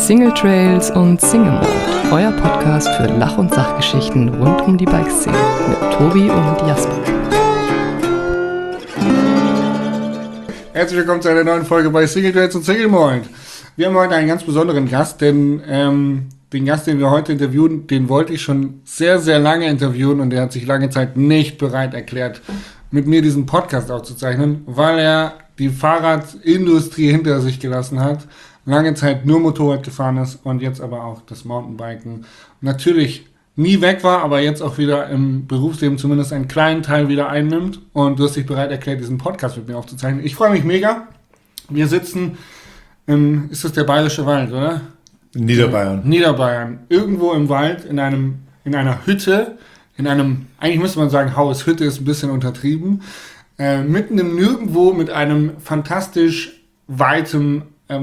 Single Trails und Single Mode, euer Podcast für Lach- und Sachgeschichten rund um die Bikeszene mit Tobi und Jasper. Herzlich willkommen zu einer neuen Folge bei Single Trails und Single Mode. Wir haben heute einen ganz besonderen Gast, denn den Gast, den wir heute interviewen, den wollte ich schon sehr, sehr lange interviewen und der hat sich lange Zeit nicht bereit erklärt, mit mir diesen Podcast aufzuzeichnen, weil er die Fahrradindustrie hinter sich gelassen hat, lange Zeit nur Motorrad gefahren ist und jetzt aber auch das Mountainbiken natürlich nie weg war, aber jetzt auch wieder im Berufsleben zumindest einen kleinen Teil wieder einnimmt, und du hast dich bereit erklärt, diesen Podcast mit mir aufzuzeichnen. Ich freue mich mega. Wir sitzen ist das der Bayerische Wald, oder? Niederbayern. Irgendwo im Wald, in einer Hütte, eigentlich müsste man sagen Haus, Hütte ist ein bisschen untertrieben, mitten im Nirgendwo mit einer fantastisch weiten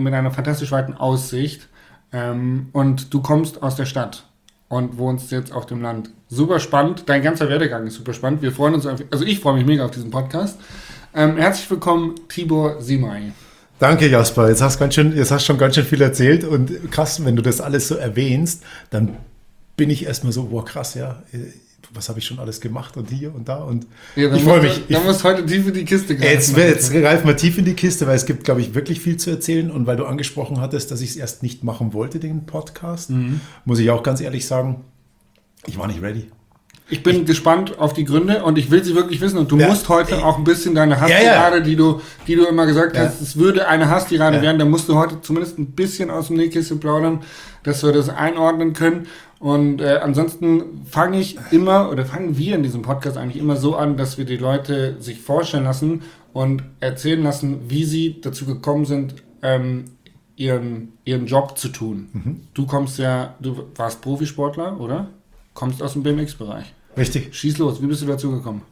Aussicht, und du kommst aus der Stadt und wohnst jetzt auf dem Land. Super spannend, dein ganzer Werdegang ist super spannend. Ich freue mich mega auf diesen Podcast. Herzlich willkommen, Tibor Simay. Danke, Jasper. Jetzt hast du schon ganz schön viel erzählt, und krass, wenn du das alles so erwähnst, dann bin ich erstmal so, wow, krass, ja, was habe ich schon alles gemacht und hier und da, und ja, ich freue mich. Dann musst du heute tief in die Kiste greifen. Jetzt greifen wir tief in die Kiste, weil es gibt, glaube ich, wirklich viel zu erzählen, und weil du angesprochen hattest, dass ich es erst nicht machen wollte, den Podcast, muss ich auch ganz ehrlich sagen, ich war nicht ready. Ich bin gespannt auf die Gründe, und ich will sie wirklich wissen. Und du musst heute auch ein bisschen deine Hasstirade, die du immer gesagt hast, es würde eine Hasstirade werden, da musst du heute zumindest ein bisschen aus dem Nähkästchen plaudern, dass wir das einordnen können. Und ansonsten fangen wir in diesem Podcast eigentlich immer so an, dass wir die Leute sich vorstellen lassen und erzählen lassen, wie sie dazu gekommen sind, ihren Job zu tun. Du warst Profisportler, oder? Kommst aus dem BMX-Bereich. Richtig. Schieß los, wie bist du dazu gekommen?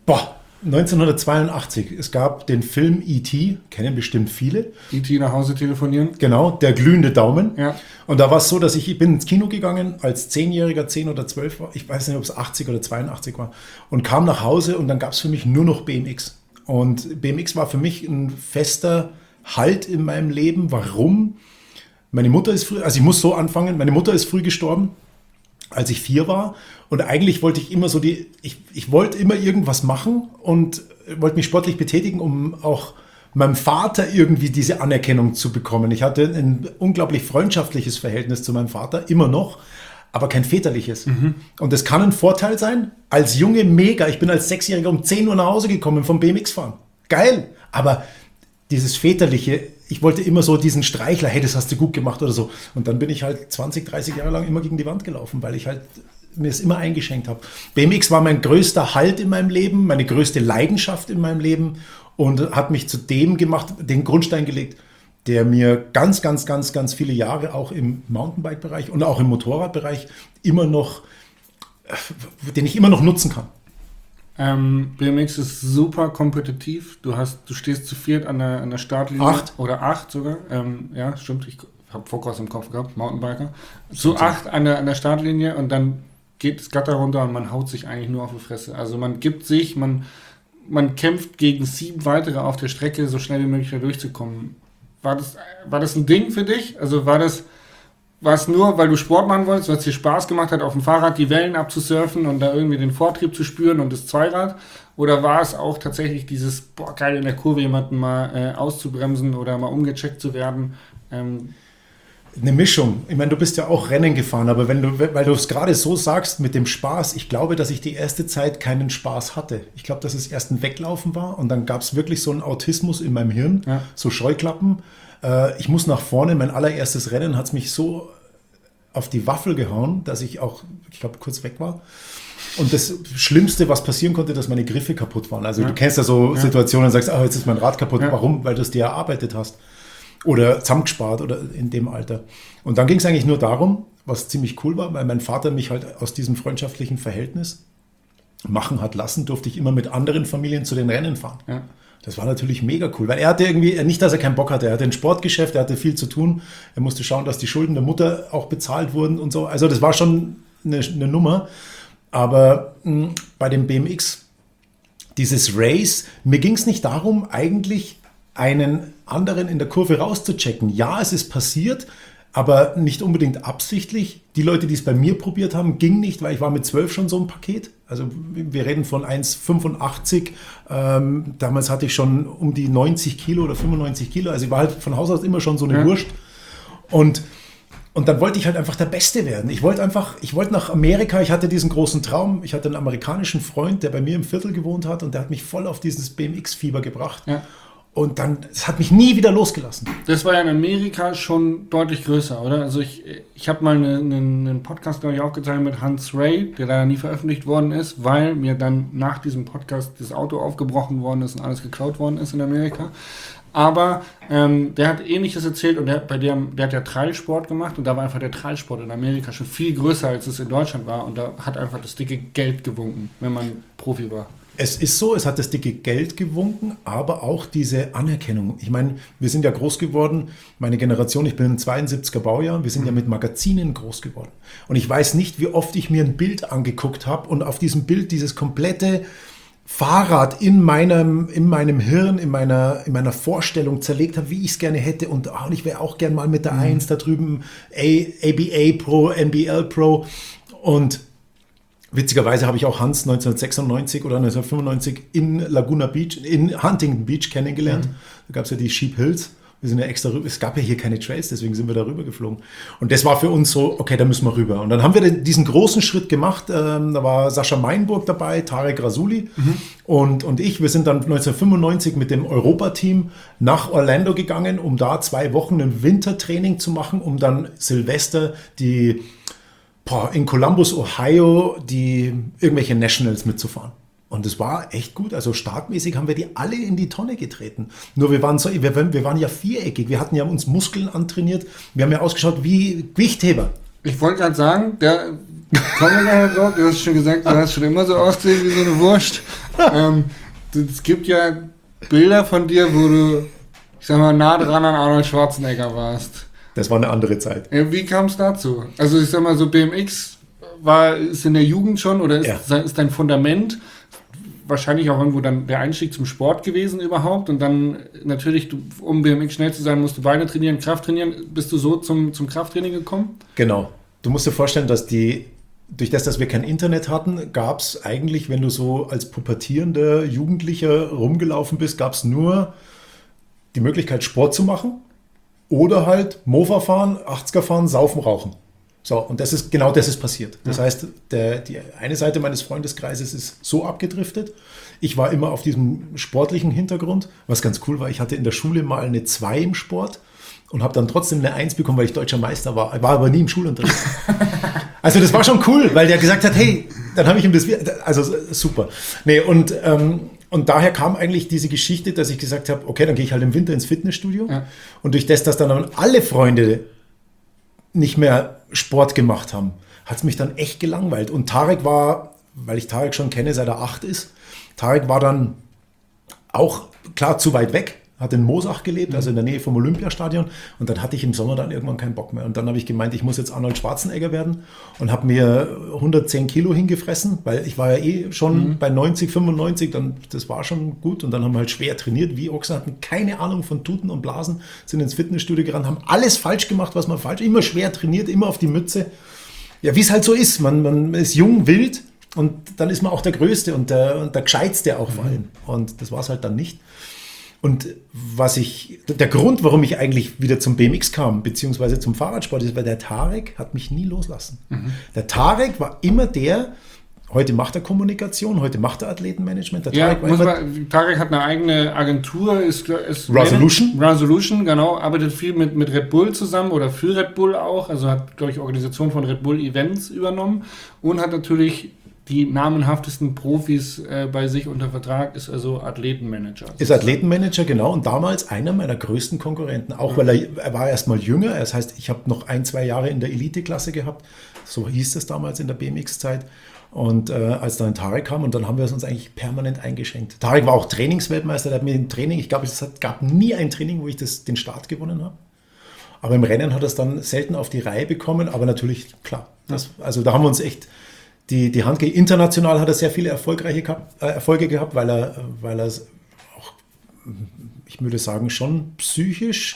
1982, es gab den Film E.T., kennen bestimmt viele. E.T. nach Hause telefonieren. Genau, der glühende Daumen. Ja. Und da war es so, dass ich bin ins Kino gegangen, als 10-Jähriger, 10 oder 12 war, ich weiß nicht, ob es 80 oder 82 war, und kam nach Hause, und dann gab es für mich nur noch BMX. Und BMX war für mich ein fester Halt in meinem Leben. Warum? Meine Mutter ist meine Mutter ist früh gestorben, als ich 4 war, und eigentlich wollte ich immer ich wollte immer irgendwas machen und wollte mich sportlich betätigen, um auch meinem Vater irgendwie diese Anerkennung zu bekommen. Ich hatte ein unglaublich freundschaftliches Verhältnis zu meinem Vater, immer noch, aber kein väterliches. Und das kann ein Vorteil sein. Als Junge mega, ich bin als 6-Jähriger um 10 Uhr nach Hause gekommen vom BMX-Fahren. Geil, aber dieses väterliche, ich wollte immer so diesen Streichler, hey, das hast du gut gemacht oder so. Und dann bin ich halt 20, 30 Jahre lang immer gegen die Wand gelaufen, weil ich halt mir es immer eingeschenkt habe. BMX war mein größter Halt in meinem Leben, meine größte Leidenschaft in meinem Leben, und hat mich zu dem gemacht, den Grundstein gelegt, der mir ganz, ganz, ganz, ganz viele Jahre auch im Mountainbike-Bereich und auch im Motorradbereich den ich immer noch nutzen kann. BMX ist super kompetitiv. Du stehst zu viert an der Startlinie. 8. Oder 8 sogar. Ja, stimmt. Ich habe Fokus im Kopf gehabt, Mountainbiker. Zu 8 an der Startlinie, und dann geht das Gatter runter und man haut sich eigentlich nur auf die Fresse. Also man gibt sich, man kämpft gegen 7 weitere auf der Strecke, so schnell wie möglich da durchzukommen. War das ein Ding für dich? Also war es nur, weil du Sport machen wolltest, weil es dir Spaß gemacht hat, auf dem Fahrrad die Wellen abzusurfen und da irgendwie den Vortrieb zu spüren und das Zweirad? Oder war es auch tatsächlich dieses, geil, in der Kurve jemanden mal auszubremsen oder mal umgecheckt zu werden? Eine Mischung. Ich meine, du bist ja auch Rennen gefahren, aber weil du es gerade so sagst mit dem Spaß, ich glaube, dass ich die erste Zeit keinen Spaß hatte. Ich glaube, dass es erst ein Weglaufen war, und dann gab es wirklich so einen Autismus in meinem Hirn, so Scheuklappen. Ich muss nach vorne, mein allererstes Rennen hat es mich so auf die Waffel gehauen, dass ich glaube, kurz weg war. Und das Schlimmste, was passieren konnte, dass meine Griffe kaputt waren. Also du kennst ja so Situationen und sagst, jetzt ist mein Rad kaputt. Ja. Warum? Weil du es dir erarbeitet hast. Oder zusammengespart oder in dem Alter. Und dann ging es eigentlich nur darum, was ziemlich cool war, weil mein Vater mich halt aus diesem freundschaftlichen Verhältnis machen hat lassen, durfte ich immer mit anderen Familien zu den Rennen fahren. Ja. Das war natürlich mega cool, weil er hatte irgendwie, nicht, dass er keinen Bock hatte, er hatte ein Sportgeschäft, er hatte viel zu tun, er musste schauen, dass die Schulden der Mutter auch bezahlt wurden und so. Also das war schon eine Nummer. Aber bei dem BMX, dieses Race, mir ging es nicht darum, eigentlich einen anderen in der Kurve rauszuchecken. Ja, es ist passiert, aber nicht unbedingt absichtlich. Die Leute, die es bei mir probiert haben, ging nicht, weil ich war mit 12 schon so ein Paket. Also wir reden von 1,85. Damals hatte ich schon um die 90 Kilo oder 95 Kilo. Also ich war halt von Haus aus immer schon so eine Wurst. Und dann wollte ich halt einfach der Beste werden. Ich wollte nach Amerika. Ich hatte diesen großen Traum. Ich hatte einen amerikanischen Freund, der bei mir im Viertel gewohnt hat und der hat mich voll auf dieses BMX-Fieber gebracht. Ja. Und dann, es hat mich nie wieder losgelassen. Das war ja in Amerika schon deutlich größer, oder? Also ich habe mal einen Podcast, glaube ich, aufgezeichnet mit Hans Ray, der leider nie veröffentlicht worden ist, weil mir dann nach diesem Podcast das Auto aufgebrochen worden ist und alles geklaut worden ist in Amerika. Aber der hat Ähnliches erzählt und der hat ja Trailsport gemacht und da war einfach der Trailsport in Amerika schon viel größer, als es in Deutschland war und da hat einfach das dicke Geld gewunken, wenn man Profi war. Es ist so, es hat das dicke Geld gewunken, aber auch diese Anerkennung. Ich meine, wir sind ja groß geworden, meine Generation, ich bin im 72er Baujahr, wir sind ja mit Magazinen groß geworden. Und ich weiß nicht, wie oft ich mir ein Bild angeguckt habe und auf diesem Bild dieses komplette Fahrrad in meinem Hirn, in meiner Vorstellung zerlegt habe, wie ich es gerne hätte. Und ich wäre auch gern mal mit der 1 da drüben, ABA Pro, NBL Pro. Und witzigerweise habe ich auch Hans 1996 oder 1995 in Laguna Beach, in Huntington Beach kennengelernt. Da gab es ja die Sheep Hills. Wir sind ja extra rüber. Es gab ja hier keine Trails, deswegen sind wir da rüber geflogen. Und das war für uns so, okay, da müssen wir rüber. Und dann haben wir diesen großen Schritt gemacht. Da war Sascha Meinburg dabei, Tarek Rasuli und ich. Wir sind dann 1995 mit dem Europateam nach Orlando gegangen, um da 2 Wochen ein Wintertraining zu machen, um dann Silvester in Columbus, Ohio, die irgendwelche Nationals mitzufahren. Und es war echt gut. Also startmäßig haben wir die alle in die Tonne getreten. Nur wir waren ja viereckig. Wir hatten ja uns Muskeln antrainiert. Wir haben ja ausgeschaut wie Gewichtheber. Ich wollte gerade sagen, kommen wir nachher drauf. Du hast schon gesagt, du hast schon immer so ausgesehen wie so eine Wurst. Es gibt ja Bilder von dir, wo du, ich sag mal, nah dran an Arnold Schwarzenegger warst. Das war eine andere Zeit. Wie kam es dazu? Also ich sag mal so, BMX ist in der Jugend schon oder ist dein Fundament wahrscheinlich auch irgendwo dann der Einstieg zum Sport gewesen überhaupt und dann natürlich, um BMX schnell zu sein, musst du Beine trainieren, Kraft trainieren. Bist du so zum Krafttraining gekommen? Genau. Du musst dir vorstellen, dass durch das, dass wir kein Internet hatten, gab es eigentlich, wenn du so als pubertierender Jugendlicher rumgelaufen bist, gab es nur die Möglichkeit, Sport zu machen oder halt Mofa fahren, 80er fahren, saufen, rauchen. So, und das ist passiert. Das heißt, die eine Seite meines Freundeskreises ist so abgedriftet. Ich war immer auf diesem sportlichen Hintergrund, was ganz cool war. Ich hatte in der Schule mal eine 2 im Sport und habe dann trotzdem eine 1 bekommen, weil ich deutscher Meister war. Ich war aber nie im Schulunterricht. Also das war schon cool, weil der gesagt hat, hey, dann habe ich ihm das, also super. Nee, und daher kam eigentlich diese Geschichte, dass ich gesagt habe, okay, dann gehe ich halt im Winter ins Fitnessstudio. Ja. Und durch das, dass dann alle Freunde nicht mehr Sport gemacht haben, hat es mich dann echt gelangweilt. Und Tarek war, weil ich Tarek schon kenne, seit er 8 ist, Tarek war dann auch, klar, zu weit weg, hat in Moosach gelebt, also in der Nähe vom Olympiastadion. Und dann hatte ich im Sommer dann irgendwann keinen Bock mehr. Und dann habe ich gemeint, ich muss jetzt Arnold Schwarzenegger werden und habe mir 110 Kilo hingefressen, weil ich war ja schon bei 90, 95, das war schon gut. Und dann haben wir halt schwer trainiert, wie Ochsen, hatten keine Ahnung von Tuten und Blasen, sind ins Fitnessstudio gerannt, haben alles falsch gemacht, was man falsch, immer schwer trainiert, immer auf die Mütze. Ja, wie es halt so ist, man ist jung, wild und dann ist man auch der Größte und der Gescheitste auch vor allem. Und das war es halt dann nicht. Und der Grund, warum ich eigentlich wieder zum BMX kam, beziehungsweise zum Fahrradsport, ist, weil der Tarek hat mich nie loslassen. Der Tarek war immer heute macht er Kommunikation, heute macht er Athletenmanagement. Tarek hat eine eigene Agentur, ist Resolution, genau, arbeitet viel mit Red Bull zusammen oder für Red Bull auch, also hat, glaube ich, Organisation von Red Bull Events übernommen und hat natürlich die namenhaftesten Profis bei sich unter Vertrag, ist also Athletenmanager. Ist Athletenmanager, genau. Und damals einer meiner größten Konkurrenten. Auch weil er war erst mal jünger. Das heißt, ich habe noch 1-2 Jahre in der Elite-Klasse gehabt. So hieß es damals in der BMX-Zeit. Und als dann Tarek kam, und dann haben wir es uns eigentlich permanent eingeschenkt. Tarek war auch Trainingsweltmeister. Der hat mir im Training, ich glaube, es gab nie ein Training, wo ich den Start gewonnen habe. Aber im Rennen hat er es dann selten auf die Reihe bekommen. Aber natürlich, klar. Also da haben wir uns echt die Hand gegeben. International hat er sehr viele Erfolge gehabt, weil er auch, ich würde sagen, schon psychisch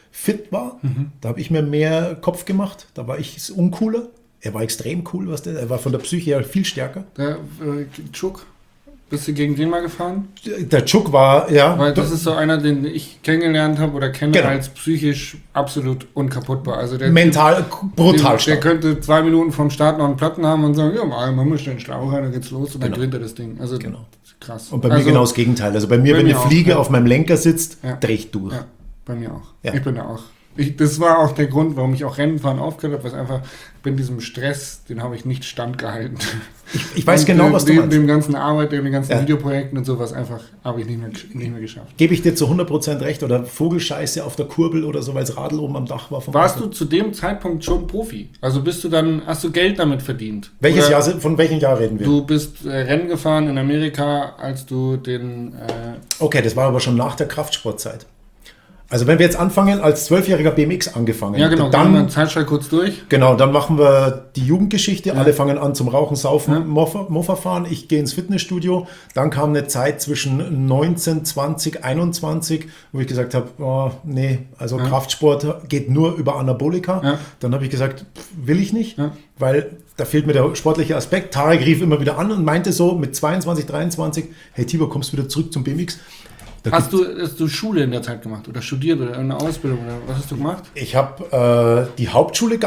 fit war. Da habe ich mir mehr Kopf gemacht. Da war ich uncooler. Er war extrem cool, er war von der Psyche her viel stärker. Der Chuk, bist du gegen den mal gefahren? Der Chuk war, ja. Weil das ist so einer, den ich kennengelernt habe oder kenne, Genau. als psychisch absolut unkaputtbar. Also der Mental brutal der stark. könnte 2 Minuten vom Start noch einen Platten haben und sagen, ja, man mischt den Schlauch rein, dann geht's los und dann gewinnt er das Ding. Also Genau. krass. Und bei mir genau das Gegenteil. Also bei mir, wenn eine auch, Fliege ja. auf meinem Lenker sitzt, Ja. drehe ich durch. Ja, bei mir auch. Ja. Ich bin da auch. Das war auch der Grund, warum ich auch Rennenfahren aufgehört habe, was einfach, bin diesem Stress, den habe ich nicht standgehalten. Ich weiß Und genau, was du meinst. Dem ganzen Arbeit, den ganzen Ja. Videoprojekten und sowas einfach habe ich nicht mehr geschafft. Gebe ich dir zu 100% recht. Oder Vogelscheiße auf der Kurbel oder so, weil das Radl oben am Dach war. Warst du zu dem Zeitpunkt schon Profi? Also hast du Geld damit verdient? Welches Oder Jahr, von welchem Jahr reden wir? Du bist Rennen gefahren in Amerika, als du den... Okay, das war aber schon nach der Kraftsportzeit. Also wenn wir jetzt anfangen, als 12-jähriger BMX angefangen. ja genau, dann gehen wir Zeitstrahl kurz durch. Genau, dann machen wir die Jugendgeschichte. Alle fangen an zum Rauchen, Saufen, Ja. Moffa fahren. Ich gehe ins Fitnessstudio. Dann kam eine Zeit zwischen 19, 20, 21, wo ich gesagt habe, oh, nee, also Kraftsport geht nur über Anabolika. Ja. Dann habe ich gesagt, will ich nicht, Ja. weil da fehlt mir der sportliche Aspekt. Tarek rief immer wieder an und meinte so mit 22, 23, hey Tibor, kommst du wieder zurück zum BMX? Da Hast du Schule in der Zeit gemacht oder studiert oder eine Ausbildung oder was hast du gemacht? Ich habe die Hauptschule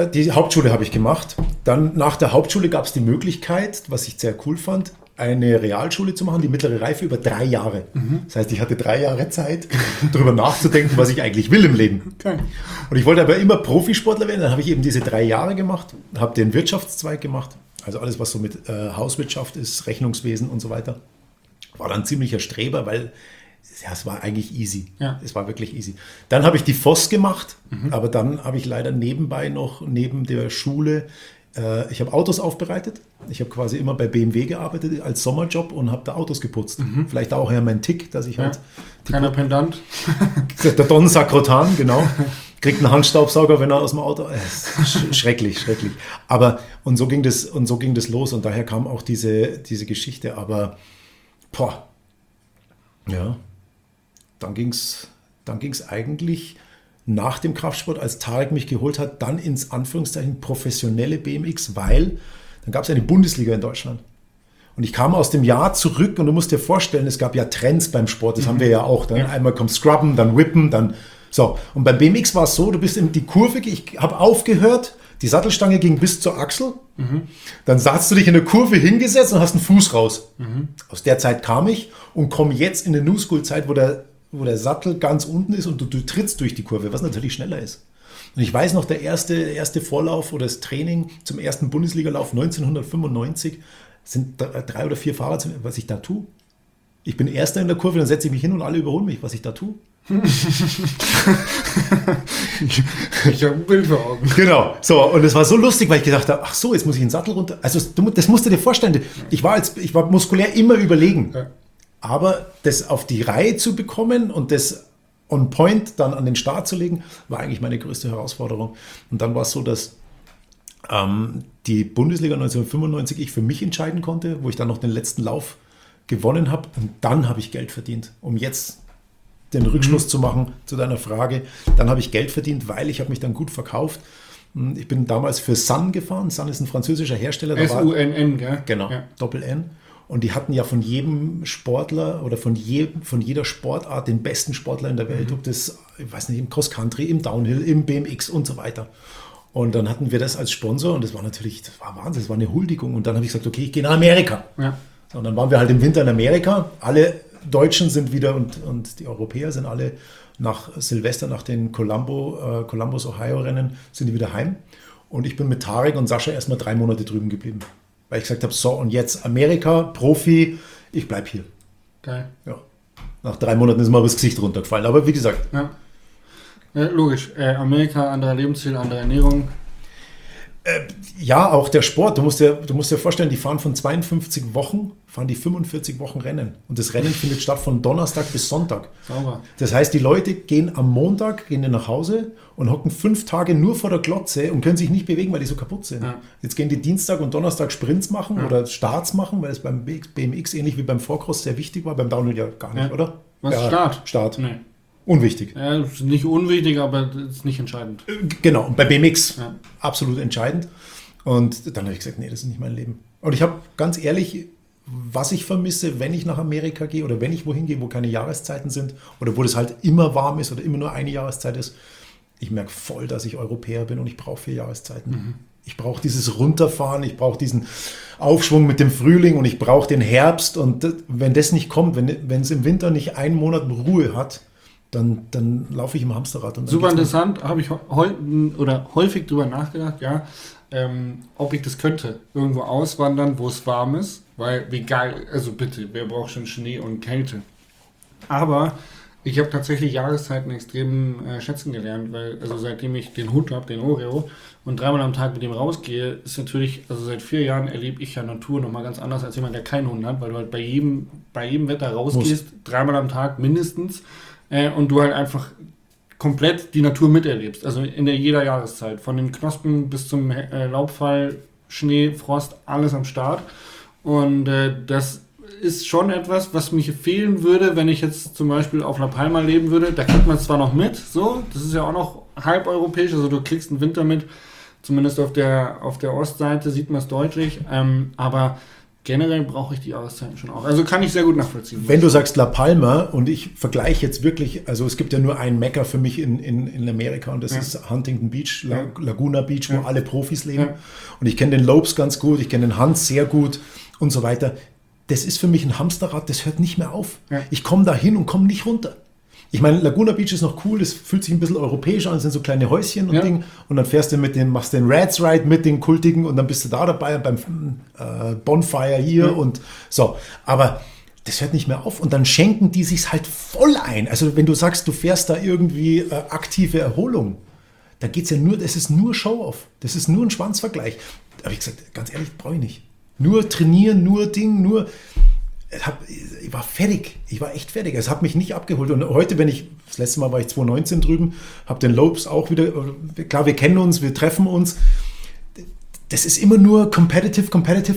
habe ich gemacht. Dann nach der Hauptschule gab es die Möglichkeit, was ich sehr cool fand, eine Realschule zu machen, die mittlere Reife über 3 Jahre. Das heißt, ich hatte 3 Jahre Zeit, darüber nachzudenken, was ich eigentlich will im Leben. Okay. Und ich wollte aber immer Profisportler werden. Dann habe ich eben diese 3 Jahre gemacht, habe den Wirtschaftszweig gemacht, also alles, was so mit Hauswirtschaft ist, Rechnungswesen und so weiter. War dann ziemlicher Streber, weil ja, es war eigentlich easy. Ja. Es war wirklich easy. Dann habe ich die FOS gemacht, aber dann habe ich leider nebenbei noch, neben der Schule, ich habe Autos aufbereitet. Ich habe quasi immer bei BMW gearbeitet als Sommerjob und habe da Autos geputzt. Vielleicht auch ja mein Tick, dass ich halt... Kleiner Pendant. Der Don Sakrotan, genau. Kriegt einen Handstaubsauger, wenn er aus dem Auto... Schrecklich, schrecklich. Aber, und so ging das los und daher kam auch diese Geschichte. Aber, ja, dann ging's eigentlich nach dem Kraftsport, als Tarek mich geholt hat, dann ins Anführungszeichen professionelle BMX, weil dann gab es eine Bundesliga in Deutschland. Und ich kam aus dem Jahr zurück und du musst dir vorstellen, es gab ja Trends beim Sport, das haben wir ja auch. Dann einmal kommt Scrubben, dann Whippen, dann so. Und beim BMX war es so, du bist in die Kurve, ich habe aufgehört, die Sattelstange ging bis zur Achsel, dann hast du dich in der Kurve hingesetzt und hast einen Fuß raus. Aus der Zeit kam ich und komme jetzt in eine New School Zeit, wo der Sattel ganz unten ist und du trittst durch die Kurve, was natürlich schneller ist. Und ich weiß noch, der erste Vorlauf oder das Training zum ersten Bundesligalauf 1995 sind 3 oder 4 Fahrer, was ich da tue. Ich bin Erster in der Kurve, dann setze ich mich hin und alle überholen mich, was ich da tue. Ich habe ein Bild vor Augen. Genau. So, und es war so lustig, weil ich gedacht habe, ach so, jetzt muss ich den Sattel runter. Also das musst du dir vorstellen. Ich war muskulär immer überlegen. Ja. Aber das auf die Reihe zu bekommen und das on point dann an den Start zu legen, war eigentlich meine größte Herausforderung. Und dann war es so, dass die Bundesliga 1995 ich für mich entscheiden konnte, wo ich dann noch den letzten Lauf gewonnen habe. Und dann habe ich Geld verdient, um jetzt den Rückschluss zu machen zu deiner Frage. Dann habe ich Geld verdient, weil ich habe mich dann gut verkauft. Ich bin damals für Sun gefahren. Sun ist ein französischer Hersteller. SUNN, gell? Genau, Ja. Doppel-N. Und die hatten ja von jedem Sportler oder von jeder Sportart den besten Sportler in der Welt, ob das, ich weiß nicht, im Cross-Country, im Downhill, im BMX und so weiter. Und dann hatten wir das als Sponsor und das war Wahnsinn, das war eine Huldigung. Und dann habe ich gesagt, okay, ich gehe nach Amerika. Ja. So, und dann waren wir halt im Winter in Amerika. Alle Deutschen sind wieder und die Europäer sind alle nach Silvester, nach den Columbus, Ohio-Rennen, sind die wieder heim. Und ich bin mit Tarek und Sascha erstmal 3 Monate drüben geblieben. Weil ich gesagt habe, so und jetzt Amerika, Profi, ich bleib hier. Geil. Ja. Nach 3 Monaten ist mir aber das Gesicht runtergefallen. Aber wie gesagt, Ja. Logisch. Amerika, anderer Lebensstil, andere Ernährung. ja, auch der Sport. Du musst dir vorstellen, die fahren von 52 Wochen, fahren die 45 Wochen Rennen. Und das Rennen findet statt von Donnerstag bis Sonntag. Sauber. Das heißt, die Leute gehen am Montag, gehen nach Hause und hocken 5 Tage nur vor der Glotze und können sich nicht bewegen, weil die so kaputt sind. Ja. Jetzt gehen die Dienstag und Donnerstag Sprints machen oder Starts machen, weil es beim BMX ähnlich wie beim Vorcross sehr wichtig war, beim Downhill ja gar nicht, Ja. oder? Was? Ja, Start? Start. Nee. Unwichtig. Ja, ist nicht unwichtig, aber ist nicht entscheidend. Genau, und bei BMX absolut entscheidend. Und dann habe ich gesagt, nee, das ist nicht mein Leben. Und ich habe ganz ehrlich, was ich vermisse, wenn ich nach Amerika gehe oder wenn ich wohin gehe, wo keine Jahreszeiten sind oder wo das halt immer warm ist oder immer nur eine Jahreszeit ist, ich merke voll, dass ich Europäer bin und ich brauche 4 Jahreszeiten. Ich brauche dieses Runterfahren, ich brauche diesen Aufschwung mit dem Frühling und ich brauche den Herbst. Und wenn das nicht kommt, wenn es im Winter nicht einen Monat Ruhe hat, dann laufe ich im Hamsterrad. Und super interessant, habe ich häufig drüber nachgedacht, ja, ob ich das könnte, irgendwo auswandern, wo es warm ist, weil wie geil, also bitte, wer braucht schon Schnee und Kälte? Aber ich habe tatsächlich Jahreszeiten extrem schätzen gelernt, weil also seitdem ich den Hund habe, den Oreo, und 3-mal am Tag mit dem rausgehe, ist natürlich, also seit 4 Jahren erlebe ich ja Natur nochmal ganz anders als jemand, der keinen Hund hat, weil du halt bei jedem Wetter rausgehst, 3-mal am Tag mindestens, und du halt einfach komplett die Natur miterlebst, also in jeder Jahreszeit, von den Knospen bis zum Laubfall, Schnee, Frost, alles am Start. Und das ist schon etwas, was mich fehlen würde, wenn ich jetzt zum Beispiel auf La Palma leben würde. Da kriegt man es zwar noch mit, so, das ist ja auch noch halb europäisch, also du kriegst einen Winter mit, zumindest auf der Ostseite sieht man es deutlich, aber generell brauche ich die Jahreszeiten schon auch. Also kann ich sehr gut nachvollziehen. Wenn du sagst La Palma und ich vergleiche jetzt wirklich, also es gibt ja nur einen Mekka für mich in Amerika und das ist Huntington Beach, Laguna Beach, wo alle Profis leben. Ja. Und ich kenne den Lopes ganz gut, ich kenne den Hans sehr gut und so weiter. Das ist für mich ein Hamsterrad, das hört nicht mehr auf. Ja. Ich komme da hin und komme nicht runter. Ich meine, Laguna Beach ist noch cool, das fühlt sich ein bisschen europäisch an, das sind so kleine Häuschen und Ding. Und dann fährst du machst den Rats Ride mit den Kultigen und dann bist du da dabei beim Bonfire hier und so. Aber das hört nicht mehr auf und dann schenken die sich's halt voll ein. Also wenn du sagst, du fährst da irgendwie aktive Erholung, da geht's ja nur, das ist nur Show-off. Das ist nur ein Schwanzvergleich. Da habe ich gesagt, ganz ehrlich, brauche ich nicht. Nur trainieren, nur Ding, nur... Ich war fertig. Ich war echt fertig. Es hat mich nicht abgeholt. Und heute, das letzte Mal war ich 2019 drüben, habe den Lopes auch wieder, klar, wir kennen uns, wir treffen uns. Das ist immer nur competitive.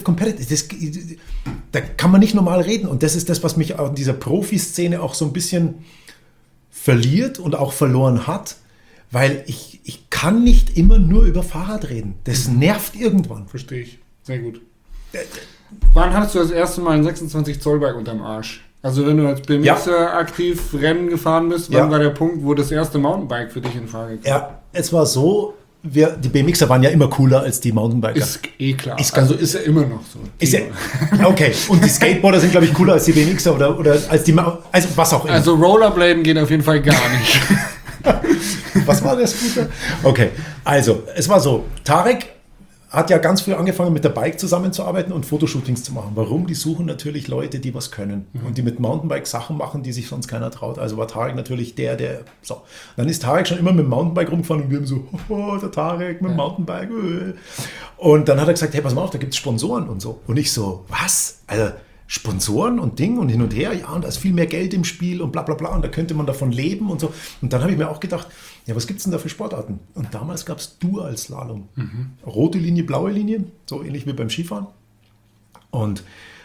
Da kann man nicht normal reden. Und das ist das, was mich auch in dieser Profiszene auch so ein bisschen verliert und auch verloren hat. Weil ich kann nicht immer nur über Fahrrad reden. Das nervt irgendwann. Verstehe ich. Sehr gut. Wann hattest du das erste Mal ein 26 Zoll Bike unterm Arsch? Also wenn du als BMXer aktiv Rennen gefahren bist, wann war der Punkt, wo das erste Mountainbike für dich in Frage kam? Ja, es war so, die BMXer waren ja immer cooler als die Mountainbiker. Ist klar. Ist ja immer noch so. Okay, und die Skateboarder sind, glaube ich, cooler als die BMXer oder als die, also was auch immer. Also Rollerbladen geht auf jeden Fall gar nicht. Was war der Scooter? Okay, also es war so, Tarek hat ja ganz früh angefangen, mit der Bike zusammenzuarbeiten und Fotoshootings zu machen. Warum? Die suchen natürlich Leute, die was können und die mit Mountainbike Sachen machen, die sich sonst keiner traut. Also war Tarek natürlich der so. Dann ist Tarek schon immer mit dem Mountainbike rumgefahren und wir haben so, der Tarek mit dem Mountainbike. Und dann hat er gesagt, hey, pass mal auf, da gibt es Sponsoren und so. Und ich so, was? Also Sponsoren und Ding und hin und her, ja, und da ist viel mehr Geld im Spiel und bla bla bla und da könnte man davon leben und so. Und dann habe ich mir auch gedacht, ja, was gibt es denn da für Sportarten? Und damals gab es Dual-Slalom. Rote Linie, blaue Linie, so ähnlich wie beim Skifahren. Und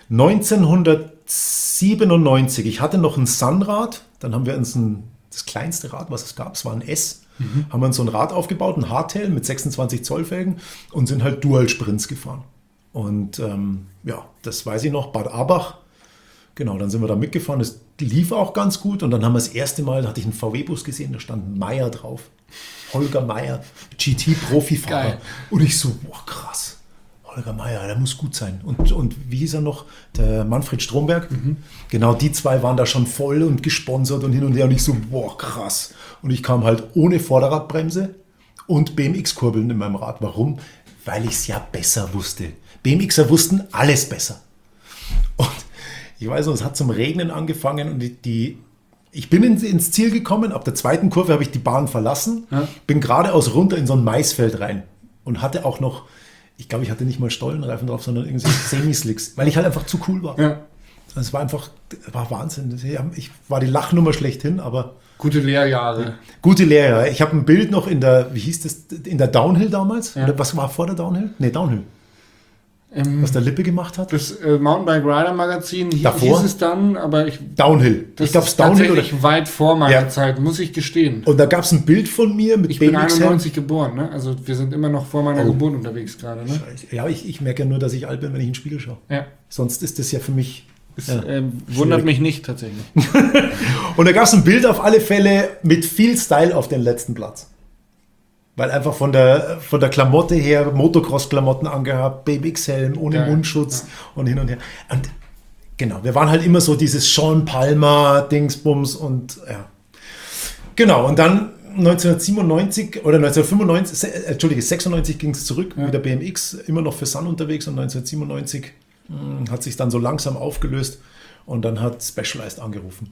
1997, ich hatte noch ein Sunrad, dann haben wir uns das kleinste Rad, was es gab, es war ein S, haben wir uns so ein Rad aufgebaut, ein Hardtail mit 26 Zoll Felgen und sind halt Dual-Sprints gefahren. Und das weiß ich noch, Bad Abach. Genau, dann sind wir da mitgefahren. Das lief auch ganz gut. Und dann haben wir das erste Mal, da hatte ich einen VW-Bus gesehen, da stand Meier drauf. Holger Meier, GT-Profifahrer. Und ich so, boah, krass. Holger Meier, der muss gut sein. Und wie hieß er noch? Der Manfred Stromberg. Genau, die zwei waren da schon voll und gesponsert und hin und her. Und ich so, boah, krass. Und ich kam halt ohne Vorderradbremse und BMX-Kurbeln in meinem Rad. Warum? Weil ich es ja besser wusste. BMXer wussten alles besser. Und ich weiß noch, es hat zum Regnen angefangen und ich bin ins Ziel gekommen. Ab der zweiten Kurve habe ich die Bahn verlassen, bin geradeaus runter in so ein Maisfeld rein und hatte auch noch, ich glaube, ich hatte nicht mal Stollenreifen drauf, sondern irgendwie Semislicks, weil ich halt einfach zu cool war. Ja. Es war Wahnsinn. Ich war die Lachnummer schlechthin, aber... Gute Lehrjahre. Gute Lehrjahre. Ich habe ein Bild noch in der Downhill damals. Ja. Oder was war vor der Downhill? Nee, Downhill. Was der Lippe gemacht hat? Das Mountainbike Rider Magazin Davor? hieß es dann, aber Downhill. das Ich glaube, ist Downhill oder. tatsächlich weit vor meiner Zeit, muss ich gestehen. Und da gab es ein Bild von mir mit Ich bin BMX -Helm. 91 geboren, ne? Also wir sind immer noch vor meiner Geburt unterwegs gerade, ne? Ja, ich merke ja nur, dass ich alt bin, wenn ich in den Spiegel schaue. Ja. Sonst ist das ja für mich. Wundert mich nicht tatsächlich. Und da gab es ein Bild auf alle Fälle mit viel Style auf den letzten Platz. Weil einfach von der Klamotte her, Motocross-Klamotten angehabt, BMX-Helm ohne Mundschutz und hin und her. Und genau, wir waren halt immer so dieses Sean Palmer-Dingsbums und ja. Genau, und dann 1997 oder 1995, 96 ging es zurück mit der BMX, immer noch für Sun unterwegs und 1997 hat sich dann so langsam aufgelöst und dann hat Specialized angerufen.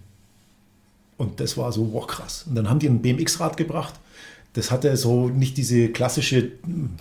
Und das war so, wow, krass. Und dann haben die ein BMX-Rad gebracht. Das hatte so nicht diese klassische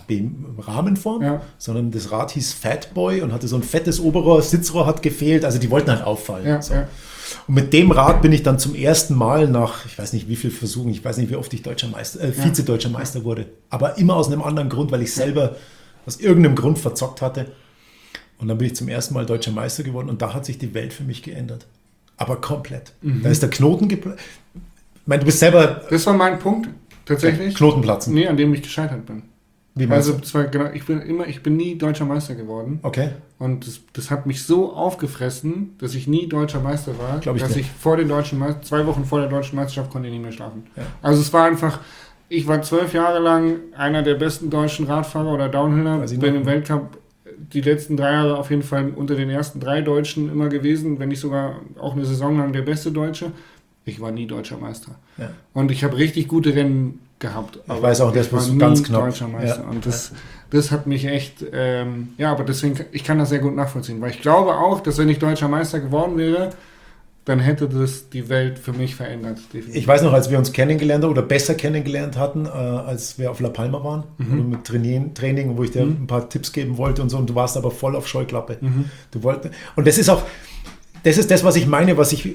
Rahmenform, sondern das Rad hieß Fatboy und hatte so ein fettes Oberrohr, Sitzrohr hat gefehlt, also die wollten halt auffallen. Ja, so. ja. Und mit dem Rad bin ich dann zum ersten Mal nach, ich weiß nicht wie viel Versuchen, ich weiß nicht wie oft ich Vize-Deutscher Meister wurde, aber immer aus einem anderen Grund, weil ich selber aus irgendeinem Grund verzockt hatte. Und dann bin ich zum ersten Mal Deutscher Meister geworden und da hat sich die Welt für mich geändert. Aber komplett. Da ist der Knoten geplatzt. Ich meine, du bist selber... Das war mein Punkt, tatsächlich. Knotenplatzen. Nee, an dem ich gescheitert bin. Wie meinst Also du? zwar, genau, ich bin nie Deutscher Meister geworden. Okay. Und das hat mich so aufgefressen, dass ich nie Deutscher Meister war, dass ich vor den 2 Wochen vor der Deutschen Meisterschaft konnte ich nicht mehr schlafen. Ja. Also es war einfach, ich war 12 Jahre lang einer der besten deutschen Radfahrer oder Downhiller, bin im Weltcup die letzten 3 Jahre auf jeden Fall unter den ersten 3 Deutschen immer gewesen, wenn nicht sogar auch eine Saison lang der beste Deutsche. Ich war nie Deutscher Meister. Ja. Und ich habe richtig gute Rennen gehabt. Ich weiß auch, das war ganz knapp. Deutscher Meister. Ja. Und das hat mich echt, aber deswegen, ich kann das sehr gut nachvollziehen, weil ich glaube auch, dass wenn ich Deutscher Meister geworden wäre, dann hätte das die Welt für mich verändert. Definitiv. Ich weiß noch, als wir uns kennengelernt haben oder besser kennengelernt hatten, als wir auf La Palma waren, mit Training, wo ich dir ein paar Tipps geben wollte und so, und du warst aber voll auf Scheuklappe. Und das ist auch, das ist das, was ich meine,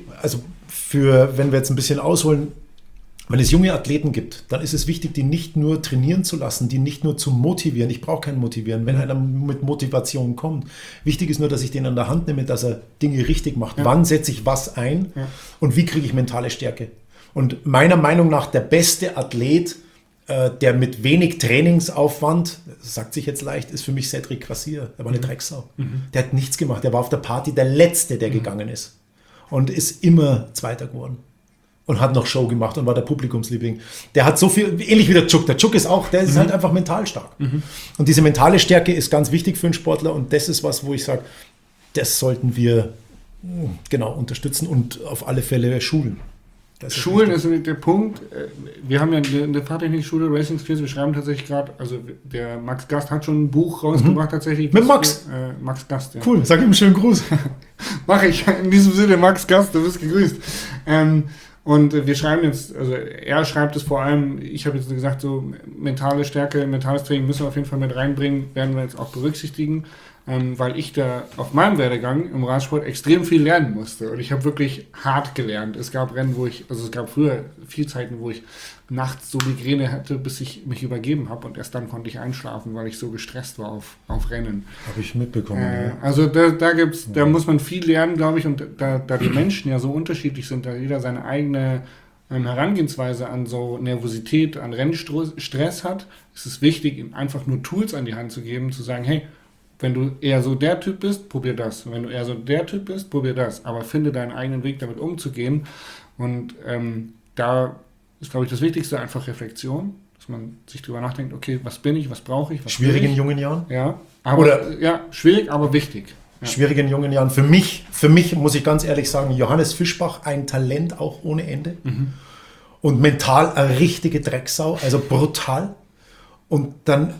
wenn wir jetzt ein bisschen ausholen, wenn es junge Athleten gibt, dann ist es wichtig, die nicht nur trainieren zu lassen, die nicht nur zu motivieren. Ich brauche kein Motivieren, wenn einer mit Motivation kommt. Wichtig ist nur, dass ich den an der Hand nehme, dass er Dinge richtig macht. Ja. Wann setze ich was ein und wie kriege ich mentale Stärke? Und meiner Meinung nach der beste Athlet, der mit wenig Trainingsaufwand, das sagt sich jetzt leicht, ist für mich Cedric Grassier. Der war eine Drecksau. Der hat nichts gemacht. Der war auf der Party der Letzte, der gegangen ist. Und ist immer Zweiter geworden. Und hat noch Show gemacht und war der Publikumsliebling. Der hat so viel, ähnlich wie der Chuck. Der Chuck ist auch, der ist halt einfach mental stark. Und diese mentale Stärke ist ganz wichtig für einen Sportler und das ist was, wo ich sage, das sollten wir unterstützen und auf alle Fälle schulen. Schulen ist der Punkt. Wir haben ja in der Fahrtechnikschule Racing Skills, wir schreiben tatsächlich gerade, also der Max Gast hat schon ein Buch rausgebracht tatsächlich. Mit Max? Max Gast, ja. Cool, sag ihm einen schönen Gruß. Mache ich. In diesem Sinne, Max Gast, du bist gegrüßt. Und wir schreiben jetzt, also er schreibt es vor allem, ich habe jetzt gesagt, so mentale Stärke, mentales Training müssen wir auf jeden Fall mit reinbringen, werden wir jetzt auch berücksichtigen, weil ich da auf meinem Werdegang im Radsport extrem viel lernen musste. Und ich habe wirklich hart gelernt. Es gab Rennen, es gab früher viel Zeiten, wo ich nachts so Migräne hatte, bis ich mich übergeben habe und erst dann konnte ich einschlafen, weil ich so gestresst war auf Rennen. Habe ich mitbekommen. Also da muss man viel lernen, glaube ich, und da die Menschen ja so unterschiedlich sind, da jeder seine eigene Herangehensweise an so Nervosität, an Rennstress hat, ist es wichtig, ihm einfach nur Tools an die Hand zu geben, zu sagen, hey, wenn du eher so der Typ bist, probier das. Wenn du eher so der Typ bist, probier das. Aber finde deinen eigenen Weg, damit umzugehen. Und da ist, glaube ich, das Wichtigste einfach Reflexion, dass man sich darüber nachdenkt, okay, was bin ich, was brauche ich, was schwierig in jungen Jahren? Ja, aber schwierig, aber wichtig. Ja. Schwierig in jungen Jahren. Für mich muss ich ganz ehrlich sagen, Johannes Fischbach, ein Talent auch ohne Ende. Und mental eine richtige Drecksau, also brutal. Und dann,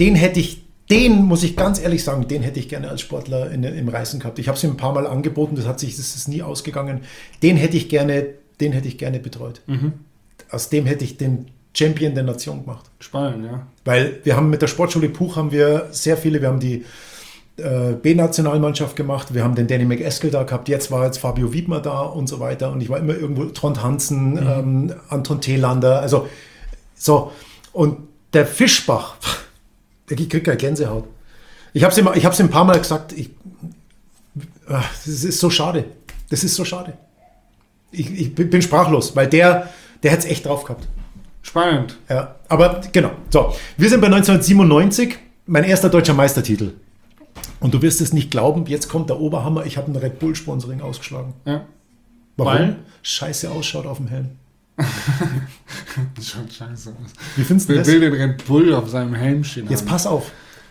den muss ich ganz ehrlich sagen, den hätte ich gerne als Sportler im Reißen gehabt. Ich habe es ihm ein paar Mal angeboten, das ist nie ausgegangen. Den hätte ich gerne betreut. Aus dem hätte ich den Champion der Nation gemacht. Spannend, ja. Weil wir haben mit der Sportschule Puch wir haben die B-Nationalmannschaft gemacht, wir haben den Danny McEskill da gehabt, jetzt Fabio Wiedmer da und so weiter und ich war immer irgendwo, Trond Hansen, Anton Thelander, also so. Und der Fischbach, ich kriege keine Gänsehaut. Ich habe es ein paar Mal gesagt, das ist so schade. Das ist so schade. Ich bin sprachlos, weil der hat es echt drauf gehabt. Spannend. Ja, aber genau. So, wir sind bei 1997, mein erster deutscher Meistertitel. Und du wirst es nicht glauben, jetzt kommt der Oberhammer, ich habe ein Red Bull Sponsoring ausgeschlagen. Ja. Warum? Weil? Scheiße ausschaut auf dem Helm. Das schaut scheiße aus. Wie findest du Wer das? will den Red Bull auf seinem Helm stehen Jetzt haben? pass auf.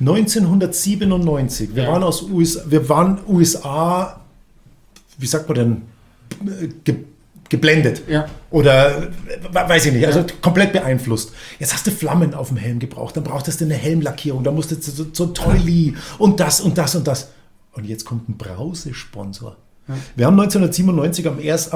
1997, wir waren USA, wie sagt man denn, geblendet. Ja. Oder, weiß ich nicht, also komplett beeinflusst. Jetzt hast du Flammen auf dem Helm gebraucht, dann brauchtest du eine Helmlackierung, dann musstest du so Toili und das und das und das. Und jetzt kommt ein Brause-Sponsor. Ja. Wir haben 1997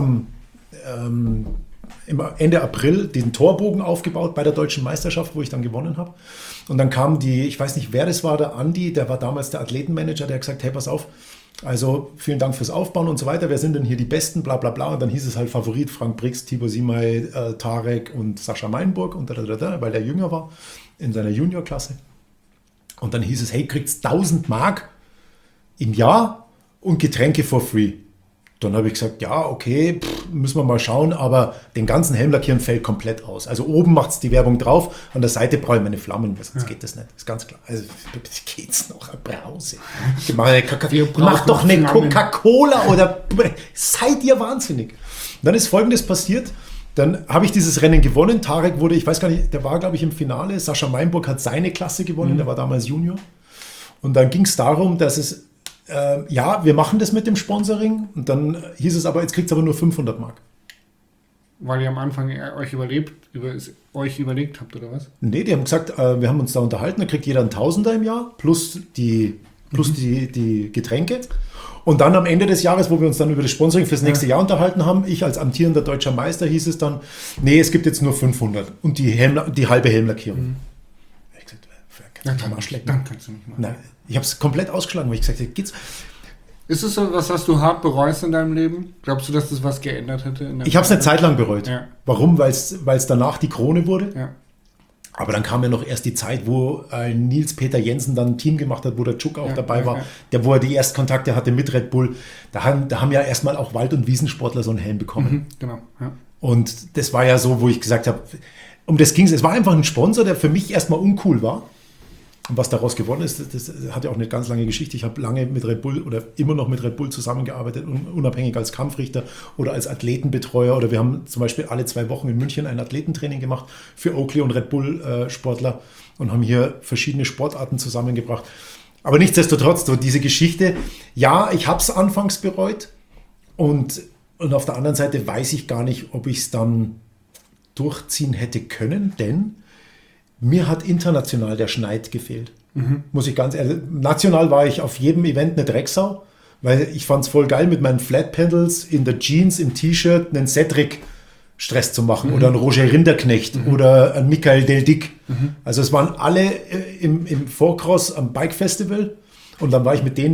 im Ende April diesen Torbogen aufgebaut bei der Deutschen Meisterschaft, wo ich dann gewonnen habe. Und dann kam ich weiß nicht, wer das war, der Andi, der war damals der Athletenmanager, der hat gesagt, hey, pass auf, also vielen Dank fürs Aufbauen und so weiter, wer sind denn hier die Besten, bla bla bla. Und dann hieß es halt Favorit, Frank Brix, Tibor Simay, Tarek und Sascha Meinburg, und weil der jünger war in seiner Juniorklasse. Und dann hieß es, hey, kriegt's 1000 Mark im Jahr und Getränke for free. Dann habe ich gesagt, ja, okay, müssen wir mal schauen, aber den ganzen Helm lackieren fällt komplett aus. Also oben macht es die Werbung drauf, an der Seite brauche ich meine Flammen, sonst geht das nicht, ist ganz klar. Also geht's noch, eine Brause. Mach doch eine Coca-Cola oder seid ihr wahnsinnig. Dann ist Folgendes passiert, dann habe ich dieses Rennen gewonnen, Tarek wurde, ich weiß gar nicht, der war glaube ich im Finale, Sascha Meinburg hat seine Klasse gewonnen, der war damals Junior. Und dann ging es darum, dass es ja, wir machen das mit dem Sponsoring. Und dann hieß es aber, jetzt kriegt es aber nur 500 Mark. Weil ihr am Anfang euch überlegt habt, oder was? Nee, die haben gesagt, wir haben uns da unterhalten, da kriegt jeder einen Tausender im Jahr, plus die Getränke. Und dann am Ende des Jahres, wo wir uns dann über das Sponsoring fürs nächste Jahr unterhalten haben, ich als amtierender deutscher Meister, hieß es dann, nee, es gibt jetzt nur 500 und die halbe Helmlackierung. Ich gesagt, dann kannst du nicht machen. Nein, ich habe es komplett ausgeschlagen, weil ich gesagt habe, geht's. Ist es so was du hart bereust in deinem Leben? Glaubst du, dass das was geändert hätte? Ich habe es eine Zeit lang bereut. Ja. Warum? Weil es danach die Krone wurde. Ja. Aber dann kam ja noch erst die Zeit, wo Nils Peter Jensen dann ein Team gemacht hat, wo der Tschuk auch dabei war, wo er die Erstkontakte hatte mit Red Bull. Da haben ja erstmal auch Wald- und Wiesensportler so einen Helm bekommen. Genau. Ja. Und das war ja so, wo ich gesagt habe, um das ging es. Es war einfach ein Sponsor, der für mich erstmal uncool war. Und was daraus geworden ist, das hat ja auch eine ganz lange Geschichte. Ich habe lange mit Red Bull oder immer noch mit Red Bull zusammengearbeitet, unabhängig als Kampfrichter oder als Athletenbetreuer. Oder wir haben zum Beispiel alle 2 Wochen in München ein Athletentraining gemacht für Oakley und Red Bull Sportler und haben hier verschiedene Sportarten zusammengebracht. Aber nichtsdestotrotz, so diese Geschichte, ja, ich habe es anfangs bereut und auf der anderen Seite weiß ich gar nicht, ob ich es dann durchziehen hätte können, denn mir hat international der Schneid gefehlt. Muss ich ganz ehrlich. National war ich auf jedem Event eine Drecksau, weil ich fand es voll geil, mit meinen Flat Pedals in der Jeans, im T-Shirt einen Cedric Stress zu machen oder einen Roger Rinderknecht oder einen Michael Del Dick. Also es waren alle im Vorcross am Bike Festival und dann war ich mit den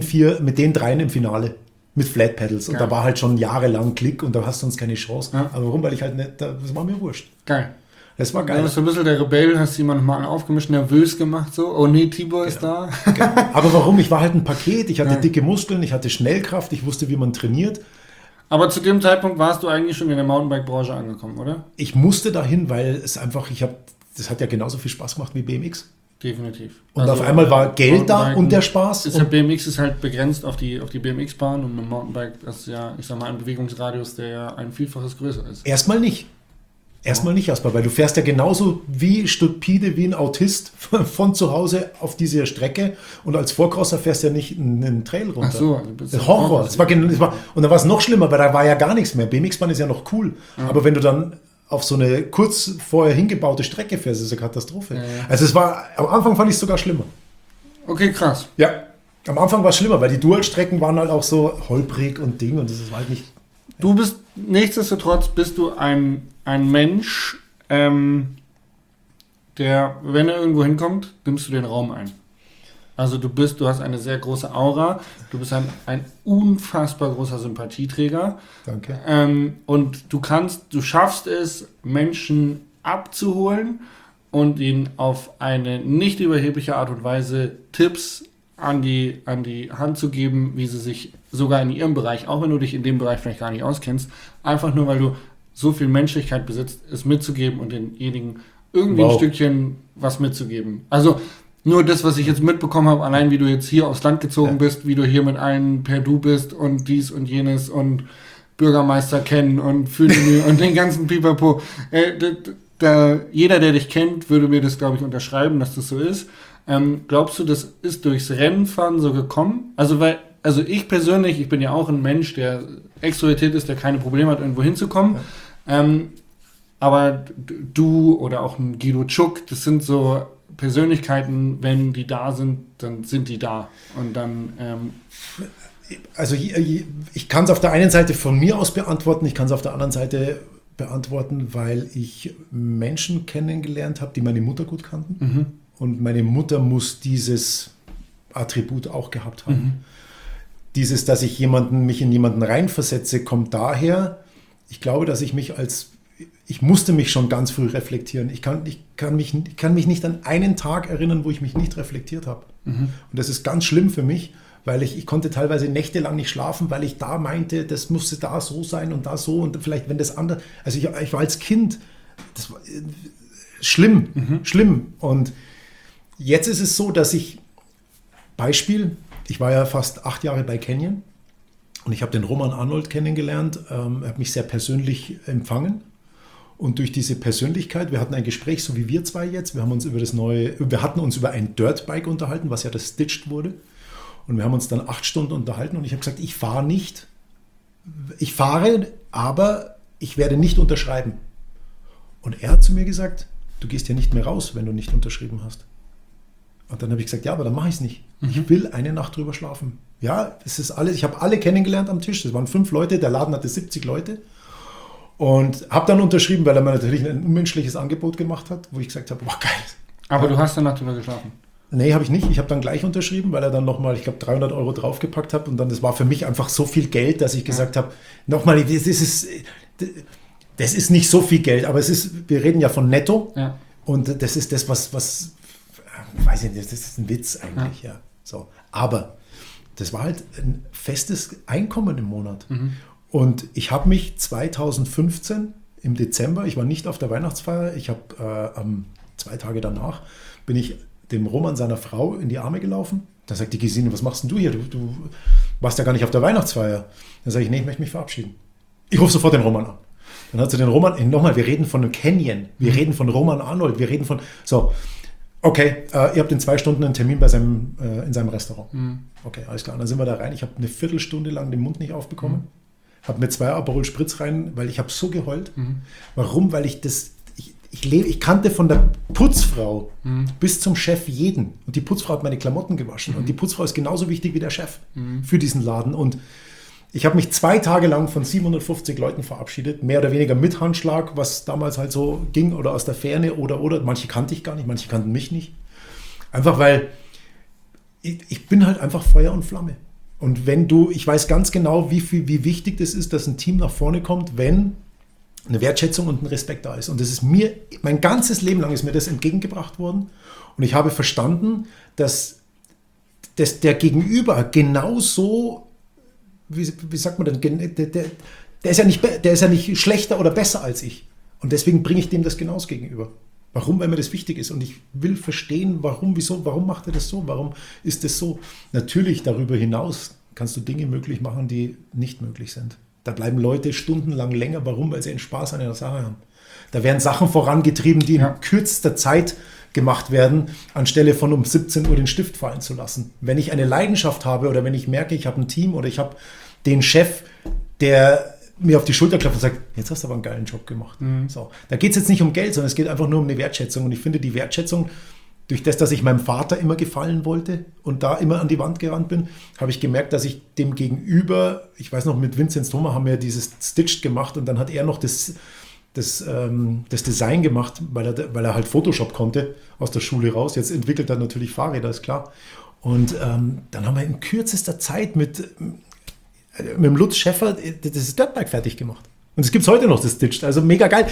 3 im Finale mit Flat Pedals und da war halt schon jahrelang Klick und da hast du uns keine Chance. Ja. Aber warum? Weil ich halt nicht, das war mir wurscht. Geil. Das war geil. Du bist so ein bisschen der Rebell, hast jemanden mal aufgemischt, nervös gemacht, so. Oh nee, Tibor ist da. Genau. Aber warum? Ich war halt ein Paket, ich hatte dicke Muskeln, ich hatte Schnellkraft, ich wusste, wie man trainiert. Aber zu dem Zeitpunkt warst du eigentlich schon in der Mountainbike-Branche angekommen, oder? Ich musste dahin, weil es einfach, das hat ja genauso viel Spaß gemacht wie BMX. Definitiv. Und auf einmal war Geld da und der Spaß. BMX ist halt begrenzt auf die BMX-Bahn und mit Mountainbike, das ist ja, ich sag mal, ein Bewegungsradius, der ja ein Vielfaches größer ist. Erstmal nicht. Erstmal nicht, Jasper, weil du fährst ja genauso wie stupide, wie ein Autist von zu Hause auf diese Strecke und als Vorcrosser fährst du ja nicht einen Trail runter. Ach so. Das ist Horror. Und dann war es noch schlimmer, weil da war ja gar nichts mehr. BMX-Bahn ist ja noch cool. Ja. Aber wenn du dann auf so eine kurz vorher hingebaute Strecke fährst, ist es eine Katastrophe. Ja. Also am Anfang fand ich es sogar schlimmer. Okay, krass. Ja, am Anfang war es schlimmer, weil die Dual-Strecken waren halt auch so holprig und Ding und das ist halt nicht... Nichtsdestotrotz bist du ein Mensch, der, wenn er irgendwo hinkommt, nimmst du den Raum ein. Also du hast eine sehr große Aura, du bist ein unfassbar großer Sympathieträger. Danke. Und du schaffst es, Menschen abzuholen und ihnen auf eine nicht überhebliche Art und Weise Tipps an die Hand zu geben, wie sie sich sogar in ihrem Bereich, auch wenn du dich in dem Bereich vielleicht gar nicht auskennst, einfach nur, weil du so viel Menschlichkeit besitzt, es mitzugeben und denjenigen irgendwie ein Stückchen was mitzugeben. Also nur das, was ich jetzt mitbekommen habe, allein wie du jetzt hier aufs Land gezogen bist, wie du hier mit allen per Du bist und dies und jenes und Bürgermeister kennen und Fühlen und den ganzen Pipapo. Jeder, der dich kennt, würde mir das, glaube ich, unterschreiben, dass das so ist. Glaubst du, das ist durchs Rennfahren so gekommen? Also ich persönlich, ich bin ja auch ein Mensch, der extrovertiert ist, der keine Probleme hat, irgendwo hinzukommen. Ja. Aber du oder auch ein Guido Tschuck, das sind so Persönlichkeiten, wenn die da sind, dann sind die da. Und dann... Also ich kann es auf der einen Seite von mir aus beantworten, ich kann es auf der anderen Seite beantworten, weil ich Menschen kennengelernt habe, die meine Mutter gut kannten. Mhm. Und meine Mutter muss dieses Attribut auch gehabt haben. Mhm. Dieses, dass ich mich in jemanden reinversetze, kommt daher, ich glaube, dass ich musste mich schon ganz früh reflektieren. Ich kann mich nicht an einen Tag erinnern, wo ich mich nicht reflektiert habe. Mhm. Und das ist ganz schlimm für mich, weil ich konnte teilweise nächtelang nicht schlafen, weil ich da meinte, das musste da so sein und da so und vielleicht, wenn das andere... Also ich war als Kind, das war schlimm. Und jetzt ist es so, dass ich war ja fast 8 Jahre bei Canyon und ich habe den Roman Arnold kennengelernt. Er hat mich sehr persönlich empfangen. Und durch diese Persönlichkeit, wir hatten ein Gespräch, so wie wir zwei jetzt, wir hatten uns über ein Dirtbike unterhalten, was ja das Stitched wurde. Und wir haben uns dann 8 Stunden unterhalten und ich habe gesagt, ich fahre nicht. Ich fahre, aber ich werde nicht unterschreiben. Und er hat zu mir gesagt, du gehst ja nicht mehr raus, wenn du nicht unterschrieben hast. Und dann habe ich gesagt, ja, aber dann mache ich es nicht. Mhm. Ich will eine Nacht drüber schlafen. Ja, es ist alles. Ich habe alle kennengelernt am Tisch. Das waren 5 Leute, der Laden hatte 70 Leute. Und habe dann unterschrieben, weil er mir natürlich ein unmenschliches Angebot gemacht hat, wo ich gesagt habe, boah, geil. Aber du hast danach drüber geschlafen? Nee, habe ich nicht. Ich habe dann gleich unterschrieben, weil er dann nochmal, ich glaube, 300 € draufgepackt hat. Und dann, das war für mich einfach so viel Geld, dass ich gesagt habe, nochmal, das ist nicht so viel Geld, aber wir reden ja von Netto. Ja. Und das ist das, was weiß ich nicht, das ist ein Witz eigentlich. Ja. So. Aber das war halt ein festes Einkommen im Monat. Mhm. Und ich habe mich 2015 im Dezember, ich war nicht auf der Weihnachtsfeier, ich habe 2 Tage danach, bin ich dem Roman, seiner Frau, in die Arme gelaufen. Da sagt die Gesine, was machst denn du hier? Du warst ja gar nicht auf der Weihnachtsfeier. Dann sage ich, nee, ich möchte mich verabschieden. Ich rufe sofort den Roman an. Dann hat sie den Roman, nochmal, wir reden von einem Canyon, wir reden von Roman Arnold, wir reden von, so, okay, ihr habt in 2 Stunden einen Termin in seinem Restaurant. Mhm. Okay, alles klar. Und dann sind wir da rein. Ich habe eine Viertelstunde lang den Mund nicht aufbekommen. Mhm. Habe mir 2 Aperol Spritz rein, weil ich habe so geheult. Mhm. Warum? Weil ich kannte von der Putzfrau bis zum Chef jeden. Und die Putzfrau hat meine Klamotten gewaschen. Und die Putzfrau ist genauso wichtig wie der Chef für diesen Laden. Und ich habe mich 2 Tage lang von 750 Leuten verabschiedet, mehr oder weniger mit Handschlag, was damals halt so ging, oder aus der Ferne, oder. Manche kannte ich gar nicht, manche kannten mich nicht. Einfach weil ich bin halt einfach Feuer und Flamme. Und ich weiß ganz genau, wie wichtig das ist, dass ein Team nach vorne kommt, wenn eine Wertschätzung und ein Respekt da ist. Und das ist mein ganzes Leben lang ist mir das entgegengebracht worden. Und ich habe verstanden, dass der Gegenüber genauso, wie sagt man denn, der ist ja nicht schlechter oder besser als ich. Und deswegen bringe ich dem das genauso gegenüber. Warum? Weil mir das wichtig ist. Und ich will verstehen, warum, wieso, warum macht er das so? Warum ist das so? Natürlich, darüber hinaus kannst du Dinge möglich machen, die nicht möglich sind. Da bleiben Leute stundenlang länger. Warum? Weil sie einen Spaß an einer Sache haben. Da werden Sachen vorangetrieben, die in kürzester Zeit gemacht werden, anstelle von um 17 Uhr den Stift fallen zu lassen. Wenn ich eine Leidenschaft habe oder wenn ich merke, ich habe ein Team oder ich habe den Chef, der mir auf die Schulter klopft und sagt, jetzt hast du aber einen geilen Job gemacht. Mhm. So. Da geht es jetzt nicht um Geld, sondern es geht einfach nur um eine Wertschätzung. Und ich finde die Wertschätzung, durch das, dass ich meinem Vater immer gefallen wollte und da immer an die Wand gerannt bin, habe ich gemerkt, dass ich dem Gegenüber, ich weiß noch, mit Vinzenz Thoma haben wir dieses Stitched gemacht und dann hat er noch das Design gemacht, weil er halt Photoshop konnte aus der Schule raus. Jetzt entwickelt er natürlich Fahrräder, ist klar. Und dann haben wir in kürzester Zeit mit dem Lutz Schäffer das Dirtbike fertig gemacht. Und es gibt es heute noch, das Stitched. Also mega geil.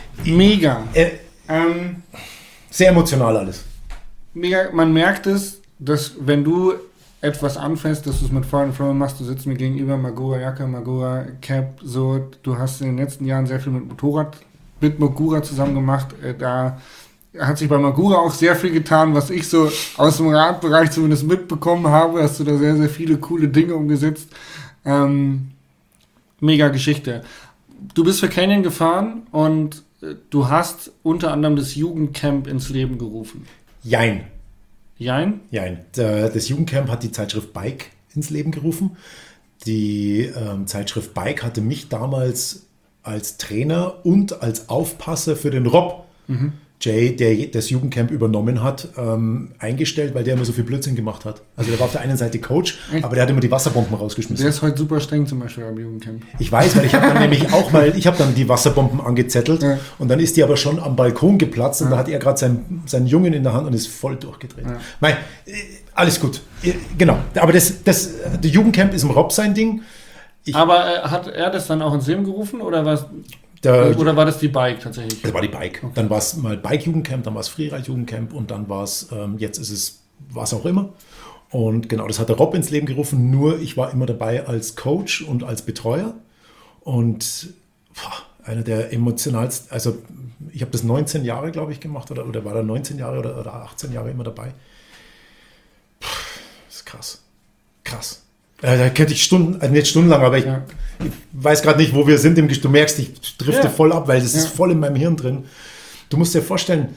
Mega. Sehr emotional alles. Mega, man merkt es, wenn du etwas anfängst, dass du es mit Feuer und Flamme machst, du sitzt mir gegenüber, Magura Jacke, Magura Cap, so, du hast in den letzten Jahren sehr viel mit Magura zusammen gemacht, da hat sich bei Magura auch sehr viel getan, was ich so aus dem Radbereich zumindest mitbekommen habe, hast du da sehr, sehr viele coole Dinge umgesetzt. Mega Geschichte. Du bist für Canyon gefahren und du hast unter anderem das Jugendcamp ins Leben gerufen. Jein. Jein? Jein. Das Jugendcamp hat die Zeitschrift Bike ins Leben gerufen. Die Zeitschrift Bike hatte mich damals als Trainer und als Aufpasser für den Rob Jay, der das Jugendcamp übernommen hat, eingestellt, weil der immer so viel Blödsinn gemacht hat. Also der war auf der einen Seite Coach, aber der hat immer die Wasserbomben rausgeschmissen. Der ist heute super streng zum Beispiel am Jugendcamp. Ich weiß, weil ich habe dann nämlich auch mal, ich habe dann die Wasserbomben angezettelt und dann ist die aber schon am Balkon geplatzt und da hat er gerade seinen Jungen in der Hand und ist voll durchgedreht. Ja. Alles gut. Genau, aber das Jugendcamp ist im Rob sein Ding. Aber hat er das dann auch ins Leben gerufen oder war das die Bike tatsächlich? Das war die Bike. Okay. Dann war es mal Bike-Jugendcamp, dann war es Freeride-Jugendcamp und dann war es, jetzt ist es, was auch immer. Und genau, das hat der Rob ins Leben gerufen, nur ich war immer dabei als Coach und als Betreuer. Und einer der emotionalsten, also ich habe das 19 Jahre, glaube ich, gemacht oder war da 19 Jahre oder 18 Jahre immer dabei. Das ist krass. Krass. Da könnte ich nicht stundenlang, aber ich weiß gerade nicht, wo wir sind. Du merkst, ich drifte voll ab, weil das ist voll in meinem Hirn drin. Du musst dir vorstellen,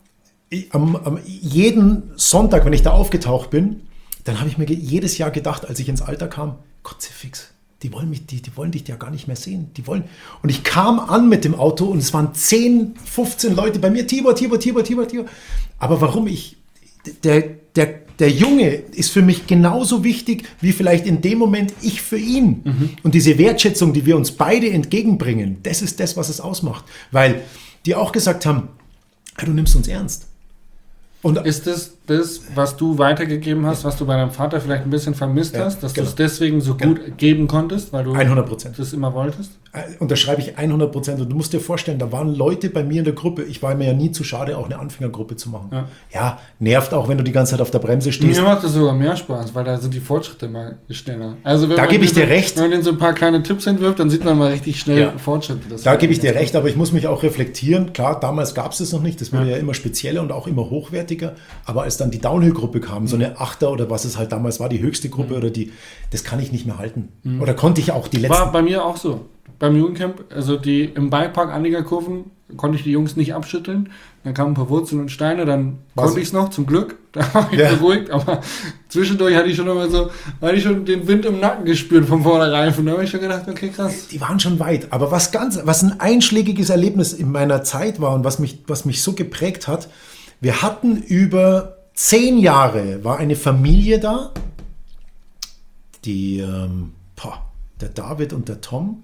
jeden Sonntag, wenn ich da aufgetaucht bin, dann habe ich mir jedes Jahr gedacht, als ich ins Alter kam, Gottsefix, die wollen dich ja gar nicht mehr sehen. Und ich kam an mit dem Auto und es waren 10, 15 Leute bei mir, Tibor. Aber warum der Junge ist für mich genauso wichtig, wie vielleicht in dem Moment ich für ihn. Und diese Wertschätzung, die wir uns beide entgegenbringen, das ist das, was es ausmacht. Weil die auch gesagt haben, du nimmst uns ernst. Und ist das, was du weitergegeben hast, was du bei deinem Vater vielleicht ein bisschen vermisst hast, dass du es deswegen so gut geben konntest, weil du 100%. das immer wolltest? Unterschreibe ich 100%. Und du musst dir vorstellen, da waren Leute bei mir in der Gruppe, ich war mir ja nie zu schade, auch eine Anfängergruppe zu machen. Ja, nervt auch, wenn du die ganze Zeit auf der Bremse stehst. Mir macht das sogar mehr Spaß, weil da sind die Fortschritte mal schneller. Also da gebe ich dir recht. Wenn man denen so ein paar kleine Tipps entwirft, dann sieht man mal richtig schnell Fortschritte. Da gebe ich dir recht, aber ich muss mich auch reflektieren. Klar, damals gab es das noch nicht, das wurde ja immer spezieller und auch immer hochwertiger, aber als dann die Downhill-Gruppe kam, so eine Achter oder was es halt damals war, die höchste Gruppe oder das kann ich nicht mehr halten. Oder konnte ich auch die letzten... War bei mir auch so. Beim Jugendcamp, also im Bikepark Anliegerkurven konnte ich die Jungs nicht abschütteln. Dann kamen ein paar Wurzeln und Steine, dann konnte ich es noch, zum Glück. Da war ich beruhigt, aber zwischendurch hatte ich schon den Wind im Nacken gespürt vom Vorderreifen. Da habe ich schon gedacht, okay, krass. Die waren schon weit, aber was ein einschlägiges Erlebnis in meiner Zeit war und was mich so geprägt hat, wir hatten über 10 Jahre, war eine Familie da, der David und der Tom.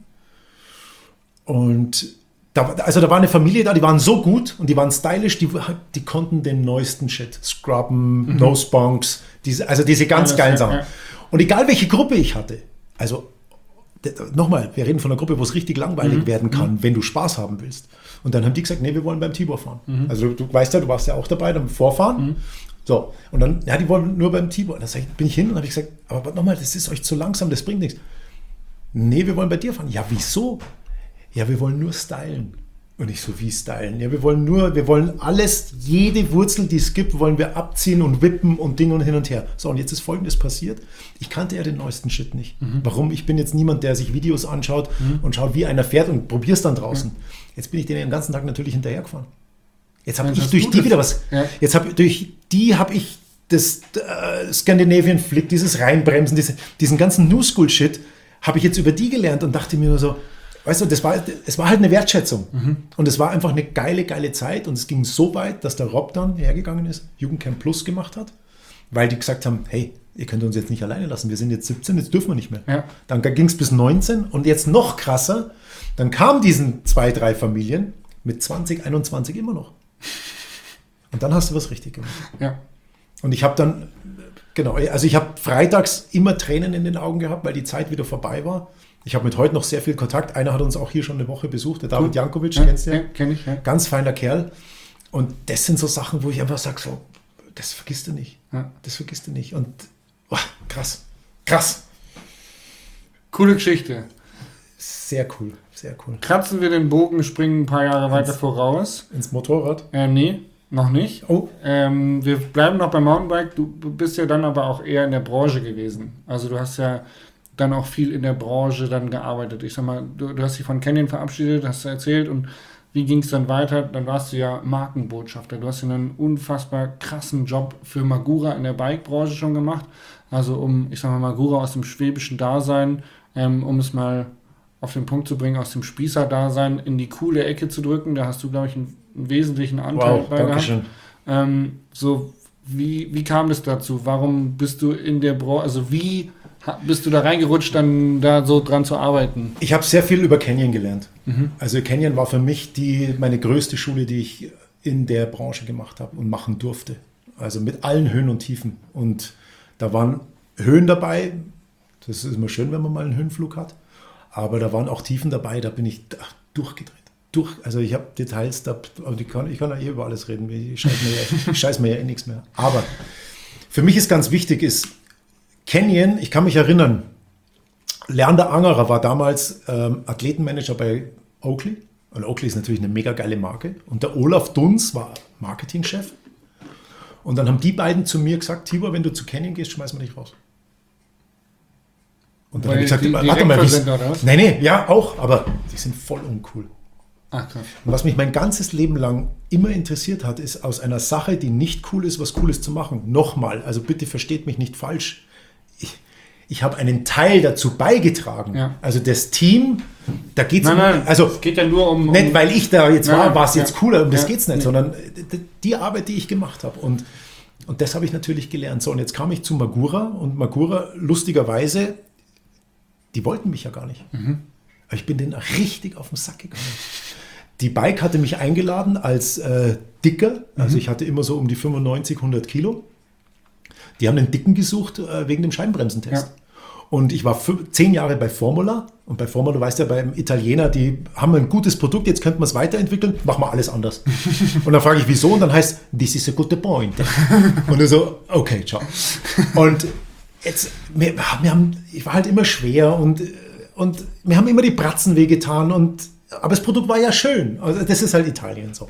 Und da war eine Familie da, die waren so gut und die waren stylisch, die konnten den neuesten Shit, Scrubben, Nosebunks, diese ganz geilen Sachen. Ja. Und egal welche Gruppe ich hatte, also nochmal, wir reden von einer Gruppe, wo es richtig langweilig werden kann, wenn du Spaß haben willst. Und dann haben die gesagt, nee, wir wollen beim Tibor fahren. Also du weißt ja, du warst ja auch dabei, dann Vorfahren. So, und dann, die wollen nur beim Tibor. Und dann bin ich hin und habe gesagt, aber nochmal, das ist euch zu langsam, das bringt nichts. Nee, wir wollen bei dir fahren. Ja, wieso? Ja, wir wollen nur stylen. Und ich so, wie stylen? Ja, wir wollen alles, jede Wurzel, die es gibt, wollen wir abziehen und wippen und Ding und hin und her. So, und jetzt ist Folgendes passiert. Ich kannte ja den neuesten Shit nicht. Warum? Ich bin jetzt niemand, der sich Videos anschaut und schaut, wie einer fährt und probier's dann draußen. Jetzt bin ich denen den ganzen Tag natürlich hinterhergefahren. Jetzt habe ich durch die wieder was. Ja. Jetzt habe ich das Scandinavian Flick, dieses Reinbremsen, diesen ganzen New School Shit, habe ich jetzt über die gelernt und dachte mir nur so, weißt du, es war halt eine Wertschätzung. Und es war einfach eine geile Zeit. Und es ging so weit, dass der Rob dann hergegangen ist, Jugendcamp Plus gemacht hat, weil die gesagt haben, hey, ihr könnt uns jetzt nicht alleine lassen, wir sind jetzt 17, jetzt dürfen wir nicht mehr. Ja. Dann ging es bis 19 und jetzt noch krasser, dann kamen diesen 2, 3 Familien mit 20, 21 immer noch. Und dann hast du was richtig gemacht. Ja. Und ich habe dann, ich habe freitags immer Tränen in den Augen gehabt, weil die Zeit wieder vorbei war. Ich habe mit heute noch sehr viel Kontakt. Einer hat uns auch hier schon eine Woche besucht, der David Jankovic, kennst du ja? Kenn ich, ja. Ganz feiner Kerl. Und das sind so Sachen, wo ich einfach sage, so, das vergisst du nicht. Ja. Das vergisst du nicht. Und krass. Coole Geschichte. Sehr cool. Kratzen wir den Bogen, springen ein paar Jahre weiter voraus. Ins Motorrad? Nee, noch nicht. Oh. Wir bleiben noch beim Mountainbike. Du bist ja dann aber auch eher in der Branche gewesen. Also du hast ja dann auch viel in der Branche dann gearbeitet. Ich sag mal, du hast dich von Canyon verabschiedet, hast du erzählt, und wie ging es dann weiter? Dann warst du ja Markenbotschafter. Du hast ja einen unfassbar krassen Job für Magura in der Bike-Branche schon gemacht. Also ich sag mal, Magura aus dem schwäbischen Dasein, um es mal auf den Punkt zu bringen, aus dem Spießer-Dasein in die coole Ecke zu drücken. Da hast du, glaube ich, einen wesentlichen Anteil bei gehabt. So, wie kam das dazu? Warum bist du in der Branche, also wie bist du da reingerutscht, dann da so dran zu arbeiten? Ich habe sehr viel über Canyon gelernt. Also Canyon war für mich meine größte Schule, die ich in der Branche gemacht habe und machen durfte. Also mit allen Höhen und Tiefen. Und da waren Höhen dabei. Das ist immer schön, wenn man mal einen Höhenflug hat. Aber da waren auch Tiefen dabei, da bin ich durchgedreht. Also ich habe Details, ich kann ja über alles reden. Ich scheiß mir ja nichts mehr. Aber für mich ist ganz wichtig, Canyon, ich kann mich erinnern, Leander Angerer war damals Athletenmanager bei Oakley. Und Oakley ist natürlich eine mega geile Marke. Und der Olaf Dunz war Marketingchef. Und dann haben die beiden zu mir gesagt, Tibor, wenn du zu Canyon gehst, schmeißen wir dich raus. Und dann habe ich gesagt, warte mal, nee, ja, auch, aber die sind voll uncool. Ach, krass. Und was mich mein ganzes Leben lang immer interessiert hat, ist aus einer Sache, die nicht cool ist, was Cooles zu machen. Nochmal, also bitte versteht mich nicht falsch. Ich habe einen Teil dazu beigetragen. Ja. Also das Team, da geht es also es geht ja nur um... Nicht, weil ich da jetzt war es jetzt cooler, um das geht es nicht, sondern die Arbeit, die ich gemacht habe. Und das habe ich natürlich gelernt. So, und jetzt kam ich zu Magura, und Magura, lustigerweise, die wollten mich ja gar nicht. Aber ich bin denen richtig auf den Sack gegangen. Die Bike hatte mich eingeladen als Dicker. Also ich hatte immer so um die 95, 100 Kilo. Die haben einen Dicken gesucht wegen dem Scheibenbremsentest. Ja. Und ich war 10 Jahre bei Formula. Und bei Formula, du weißt ja, beim Italiener, die haben ein gutes Produkt, jetzt könnten wir es weiterentwickeln, machen wir alles anders. Und dann frage ich, wieso? Und dann heißt, this is a good point. Und dann so, okay, ciao. Und jetzt, ich war halt immer schwer und mir haben immer die Bratzen wehgetan, aber das Produkt war ja schön. Also das ist halt Italien so.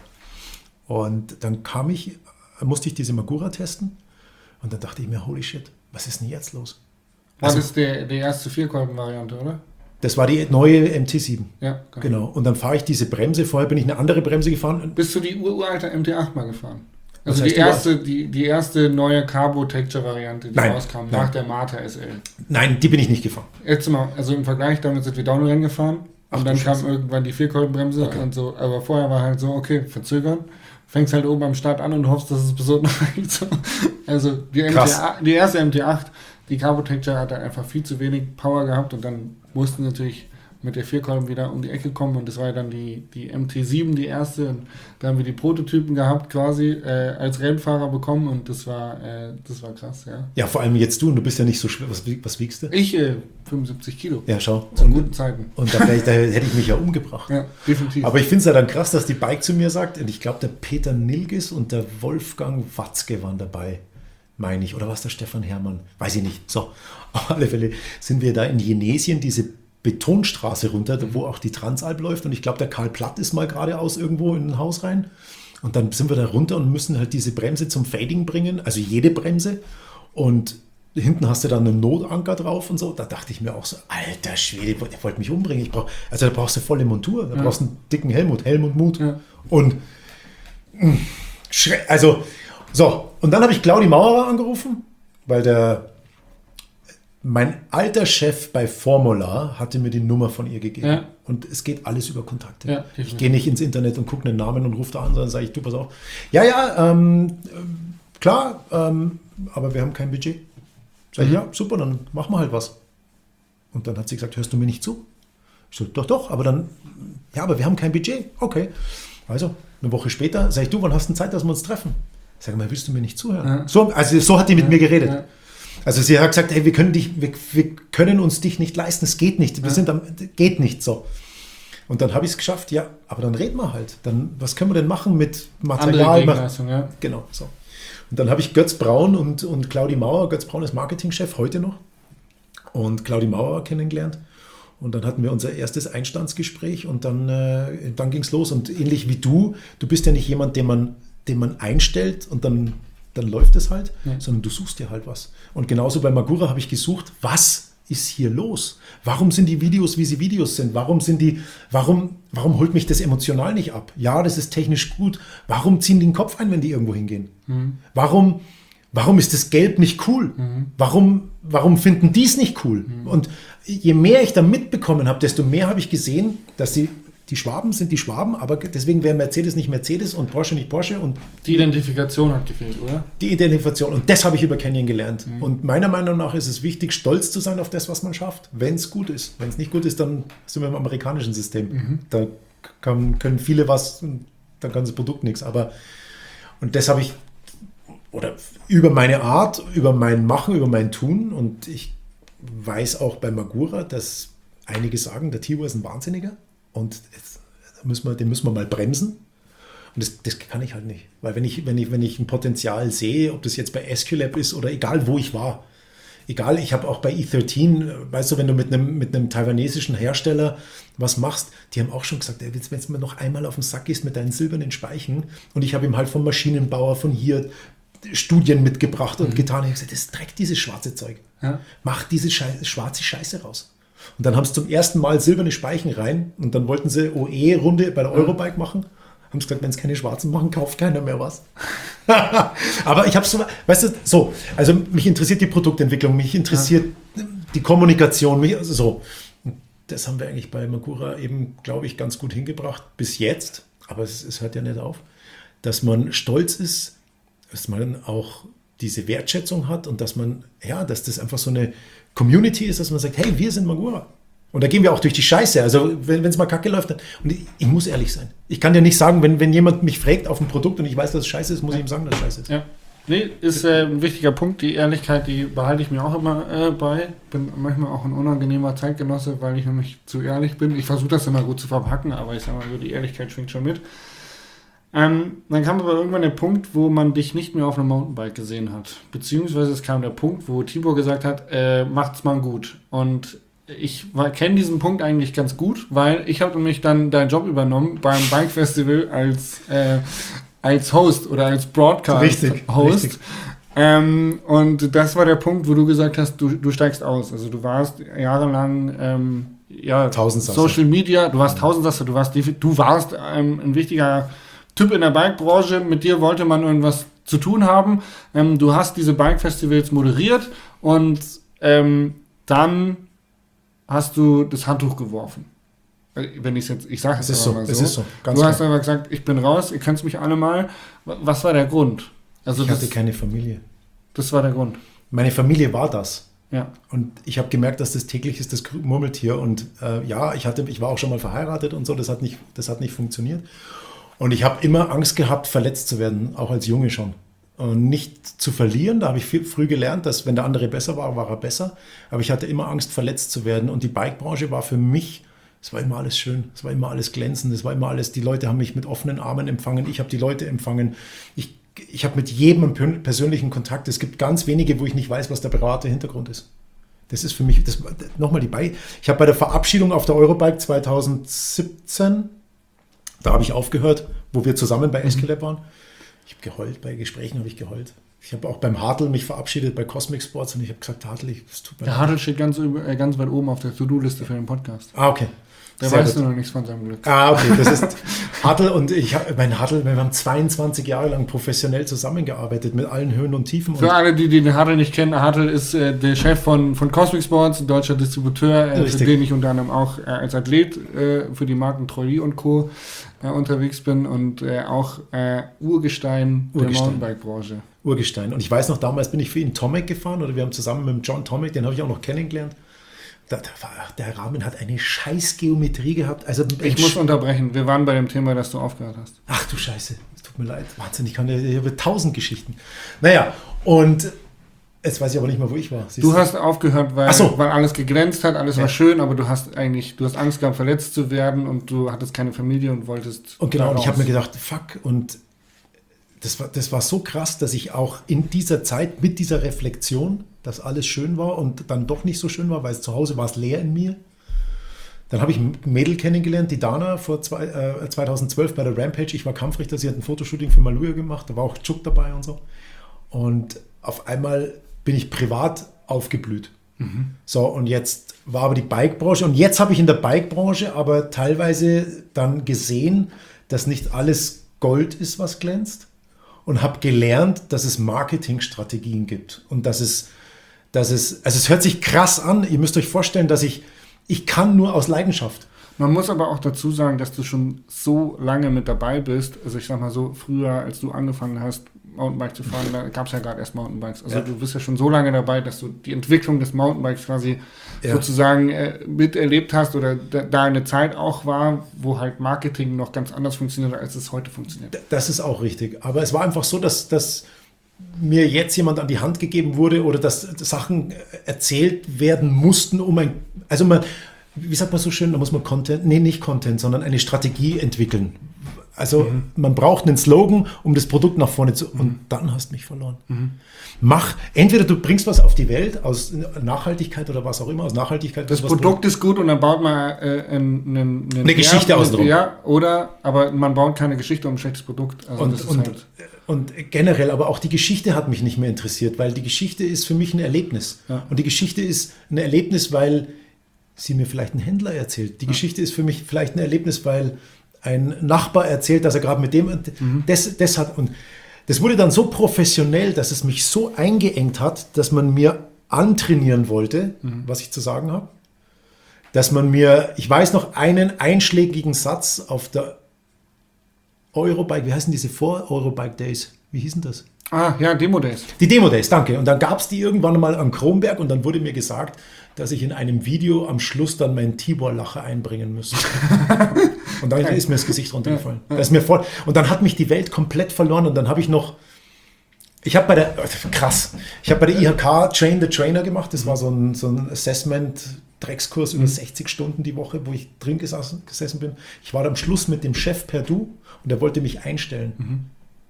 Und dann musste ich diese Magura testen, und dann dachte ich mir, holy shit, was ist denn jetzt los? War das die erste Vierkolben-Variante, oder? Das war die neue MT7. Ja, genau. Und dann fahre ich diese Bremse, vorher bin ich eine andere Bremse gefahren. Bist du die uralte MT8 mal gefahren? Also die erste neue Carbo-Texture-Variante, die rauskam, nach der Marta SL. Nein, die bin ich nicht gefahren. Jetzt mal, also im Vergleich, damit sind wir Downhill gefahren. Und dann kam irgendwann die Vierkolbenbremse und so. Aber vorher war halt so, okay, verzögern. Fängst halt oben am Start an und hoffst, dass es bis unten reicht. So. Also die erste MT8, die Carbo Texture hat dann einfach viel zu wenig Power gehabt, und dann mussten natürlich mit der Vierkolben wieder um die Ecke kommen, und das war ja dann die MT7, die erste, und da haben wir die Prototypen gehabt quasi als Rennfahrer bekommen, und das war krass, ja. Ja, vor allem jetzt du bist ja nicht so schwer. Was wiegst du? Ich 75 Kilo. Ja, schau. Zu guten Zeiten. Und da hätte ich mich ja umgebracht. Ja, definitiv. Aber ich finde es ja dann krass, dass die Bike zu mir sagt, und ich glaube, der Peter Nilgis und der Wolfgang Watzke waren dabei, meine ich. Oder war es der Stefan Herrmann? Weiß ich nicht. So, auf alle Fälle sind wir da in Jenesien, diese Betonstraße runter, wo auch die Transalp läuft, und ich glaube, der Karl Platt ist mal geradeaus irgendwo in ein Haus rein, und dann sind wir da runter und müssen halt diese Bremse zum Fading bringen, also jede Bremse, und hinten hast du dann einen Notanker drauf und so. Da dachte ich mir auch so, alter Schwede, der wollte mich umbringen. Da brauchst du volle Montur, da brauchst du einen dicken Helm und Mut. Ja. Und also, so, und dann habe ich Claudi Maurer angerufen, weil mein alter Chef bei Formula hatte mir die Nummer von ihr gegeben. Ja. Und es geht alles über Kontakte. Ja, ich gehe nicht ins Internet und gucke einen Namen und rufe da an, sondern sage ich, du, pass auf. Klar, aber wir haben kein Budget. Sag ich, ja, super, dann machen wir halt was. Und dann hat sie gesagt, hörst du mir nicht zu? Ich so, doch, aber aber wir haben kein Budget. Okay. Also, eine Woche später sage ich, du, wann hast du denn Zeit, dass wir uns treffen? Sag mal, willst du mir nicht zuhören? Ja. So hat die mit mir geredet. Ja. Also sie hat gesagt, hey, wir können uns dich nicht leisten, es geht nicht. Geht nicht so. Und dann habe ich es geschafft, ja, aber dann reden wir halt. Dann, was können wir denn machen mit Material? Andere Gegenleistung, ja. Genau, so. Und dann habe ich Götz Braun und Claudi Mauer, Götz Braun ist Marketingchef heute noch, und Claudi Mauer kennengelernt. Und dann hatten wir unser erstes Einstandsgespräch und dann ging es los. Und ähnlich wie du bist ja nicht jemand, den man einstellt und dann läuft es halt, sondern du suchst dir halt was. Und genauso bei Magura habe ich gesucht, was ist hier los? Warum sind die Videos, wie sie Videos sind? Warum holt mich das emotional nicht ab? Ja, das ist technisch gut. Warum ziehen die den Kopf ein, wenn die irgendwo hingehen? Warum ist das Gelb nicht cool? Warum finden die es nicht cool? Und je mehr ich da mitbekommen habe, desto mehr habe ich gesehen, dass die Schwaben sind die Schwaben, aber deswegen wäre Mercedes nicht Mercedes und Porsche nicht Porsche. Und die Identifikation hat gefehlt, oder? Die Identifikation. Und das habe ich über Canyon gelernt. Und meiner Meinung nach ist es wichtig, stolz zu sein auf das, was man schafft, wenn es gut ist. Wenn es nicht gut ist, dann sind wir im amerikanischen System. Da können viele was, dann kann das Produkt nichts. Und das habe ich, oder über meine Art, über mein Machen, über mein Tun. Und ich weiß auch bei Magura, dass einige sagen, der Tibor ist ein Wahnsinniger. Und den müssen wir mal bremsen. Und das kann ich halt nicht. Weil wenn ich ein Potenzial sehe, ob das jetzt bei Esculap ist oder egal wo ich war, egal, ich habe auch bei E13, weißt du, wenn du mit einem taiwanesischen Hersteller was machst, die haben auch schon gesagt, ey, wenn du mir noch einmal auf den Sack gehst mit deinen silbernen Speichen, und ich habe ihm halt vom Maschinenbauer von hier Studien mitgebracht und getan, ich habe gesagt, das Dreck, dieses schwarze Zeug. Ja. Mach diese schwarze Scheiße raus. Und dann haben sie zum ersten Mal silberne Speichen rein und dann wollten sie OE-Runde bei der Eurobike machen. Haben sie gesagt, wenn es keine schwarzen machen, kauft keiner mehr was. Aber ich habe so, weißt du, so, also mich interessiert die Produktentwicklung, mich interessiert die Kommunikation, so. Das haben wir eigentlich bei Magura eben, glaube ich, ganz gut hingebracht bis jetzt. Aber es hört ja nicht auf, dass man stolz ist, dass man auch diese Wertschätzung hat und dass das einfach so eine Community ist, dass man sagt, hey, wir sind Magura. Und da gehen wir auch durch die Scheiße. Also wenn es mal kacke läuft, und ich muss ehrlich sein. Ich kann dir nicht sagen, wenn jemand mich fragt auf ein Produkt und ich weiß, dass es scheiße ist, muss ich ihm sagen, dass es scheiße ist. Ja. Nee, ist ein wichtiger Punkt. Die Ehrlichkeit, die behalte ich mir auch immer bei. Bin manchmal auch ein unangenehmer Zeitgenosse, weil ich nämlich zu ehrlich bin. Ich versuche das immer gut zu verpacken, aber ich sage mal so, die Ehrlichkeit schwingt schon mit. Dann kam aber irgendwann der Punkt, wo man dich nicht mehr auf einem Mountainbike gesehen hat. Beziehungsweise es kam der Punkt, wo Tibor gesagt hat, macht's mal gut. Und ich kenne diesen Punkt eigentlich ganz gut, weil ich habe nämlich dann deinen Job übernommen beim Bike Festival als Host oder als Broadcast-Host. Und das war der Punkt, wo du gesagt hast, du steigst aus. Also du warst jahrelang Social Media, du warst Tausendsasser, du warst ein wichtiger Typ in der Bike-Branche, mit dir wollte man irgendwas zu tun haben. Du hast diese Bike-Festivals moderiert und dann hast du das Handtuch geworfen. Wenn ich sage es jetzt mal so. Es ist so. Ganz du hast einfach gesagt, ich bin raus, ihr könnt mich alle mal. Was war der Grund? Also ich hatte keine Familie. Das war der Grund. Meine Familie war das. Ja. Und ich habe gemerkt, dass das täglich ist, das Murmeltier. Und ich war auch schon mal verheiratet und so, das hat nicht funktioniert. Und ich habe immer Angst gehabt, verletzt zu werden, auch als Junge schon. Und nicht zu verlieren, da habe ich früh gelernt, dass wenn der andere besser war, war er besser. Aber ich hatte immer Angst, verletzt zu werden. Und die Bike-Branche war für mich, es war immer alles schön, es war immer alles glänzend, es war immer alles, die Leute haben mich mit offenen Armen empfangen, ich habe die Leute empfangen. Ich habe mit jedem einen persönlichen Kontakt. Es gibt ganz wenige, wo ich nicht weiß, was der private Hintergrund ist. Das ist für mich, nochmal die Bike. Ich habe bei der Verabschiedung auf der Eurobike 2017, da habe ich aufgehört, wo wir zusammen bei Esculap waren. Ich habe geheult, bei Gesprächen habe ich geheult. Ich habe auch beim Hartl mich verabschiedet bei Cosmic Sports und ich habe gesagt, Hartl, es tut mir leid. Der Hartl steht ganz weit oben auf der To-Do-Liste für den Podcast. Ah, okay. Der weiß nur noch nichts von seinem Glück. Ah, okay. Das ist Hartl und wir haben 22 Jahre lang professionell zusammengearbeitet mit allen Höhen und Tiefen. Für alle, die den Hartl nicht kennen, Hartl ist der Chef von Cosmic Sports, ein deutscher Distributeur, für den ich unter anderem auch als Athlet für die Marken Trolli und Co. Unterwegs bin und auch Urgestein der Mountainbike-Branche. Urgestein. Und ich weiß noch, damals bin ich für ihn Tomek gefahren oder wir haben zusammen mit John Tomek, den habe ich auch noch kennengelernt. Der Rahmen hat eine scheiß Geometrie gehabt. Also ich muss unterbrechen. Wir waren bei dem Thema, dass du aufgehört hast. Ach du Scheiße. Es tut mir leid. Wahnsinn, ich habe 1000 Geschichten. Naja, und jetzt weiß ich aber nicht mehr, wo ich war. Du hast aufgehört, weil alles geglänzt hat, alles war schön, aber du hast Angst gehabt, verletzt zu werden und du hattest keine Familie und wolltest. Und genau, und ich habe mir gedacht, fuck, und das war so krass, dass ich auch in dieser Zeit mit dieser Reflexion, dass alles schön war und dann doch nicht so schön war, weil zu Hause war es leer in mir. Dann habe ich ein Mädel kennengelernt, die Dana, 2012 bei der Rampage. Ich war Kampfrichter, sie hat ein Fotoshooting für Maluja gemacht, da war auch Chuk dabei und so. Und auf einmal bin ich privat aufgeblüht. So, und jetzt war aber die Bike-Branche, und jetzt habe ich in der Bike-Branche aber teilweise dann gesehen, dass nicht alles Gold ist, was glänzt, und habe gelernt, dass es Marketingstrategien gibt und dass es, also es hört sich krass an, ihr müsst euch vorstellen, dass ich kann nur aus Leidenschaft. Man muss aber auch dazu sagen, dass du schon so lange mit dabei bist. Also ich sag mal so, früher, als du angefangen hast, Mountainbike zu fahren, da gab es ja gerade erst Mountainbikes. Also du bist ja schon so lange dabei, dass du die Entwicklung des Mountainbikes quasi sozusagen miterlebt hast oder da eine Zeit auch war, wo halt Marketing noch ganz anders funktioniert, als es heute funktioniert. Das ist auch richtig. Aber es war einfach so, dass mir jetzt jemand an die Hand gegeben wurde oder dass Sachen erzählt werden mussten, wie sagt man so schön, da muss man sondern eine Strategie entwickeln. Also man braucht einen Slogan, um das Produkt nach vorne zu... Und dann hast du mich verloren. Entweder du bringst was auf die Welt aus Nachhaltigkeit oder was auch immer, aus Nachhaltigkeit. Das Produkt ist gut und dann baut man eine Geschichte außenrum. Ja, aber man baut keine Geschichte um ein schlechtes Produkt. Also und generell, aber auch die Geschichte hat mich nicht mehr interessiert, weil die Geschichte ist für mich ein Erlebnis. Ja. Und die Geschichte ist ein Erlebnis, weil sie mir vielleicht ein Händler erzählt. Die Geschichte ist für mich vielleicht ein Erlebnis, weil ein Nachbar erzählt, dass er gerade mit dem... Und das wurde dann so professionell, dass es mich so eingeengt hat, dass man mir antrainieren wollte, was ich zu sagen habe. Dass man mir, ich weiß noch, einen einschlägigen Satz auf der Eurobike, wie heißen diese Vor-Eurobike Days? Wie hießen das? Demo Days. Die Demo Days, danke. Und dann gab es die irgendwann mal am Kronberg und dann wurde mir gesagt, dass ich in einem Video am Schluss dann meinen Tibor-Lacher einbringen müsste. Und dann ist mir das Gesicht runtergefallen. Das ist mir voll. Und dann hat mich die Welt komplett verloren und dann habe ich bei der IHK Train the Trainer gemacht. Das war so ein Assessment-Dreckskurs über 60 Stunden die Woche, wo ich drin gesessen bin. Ich war am Schluss mit dem Chef per Du und der wollte mich einstellen.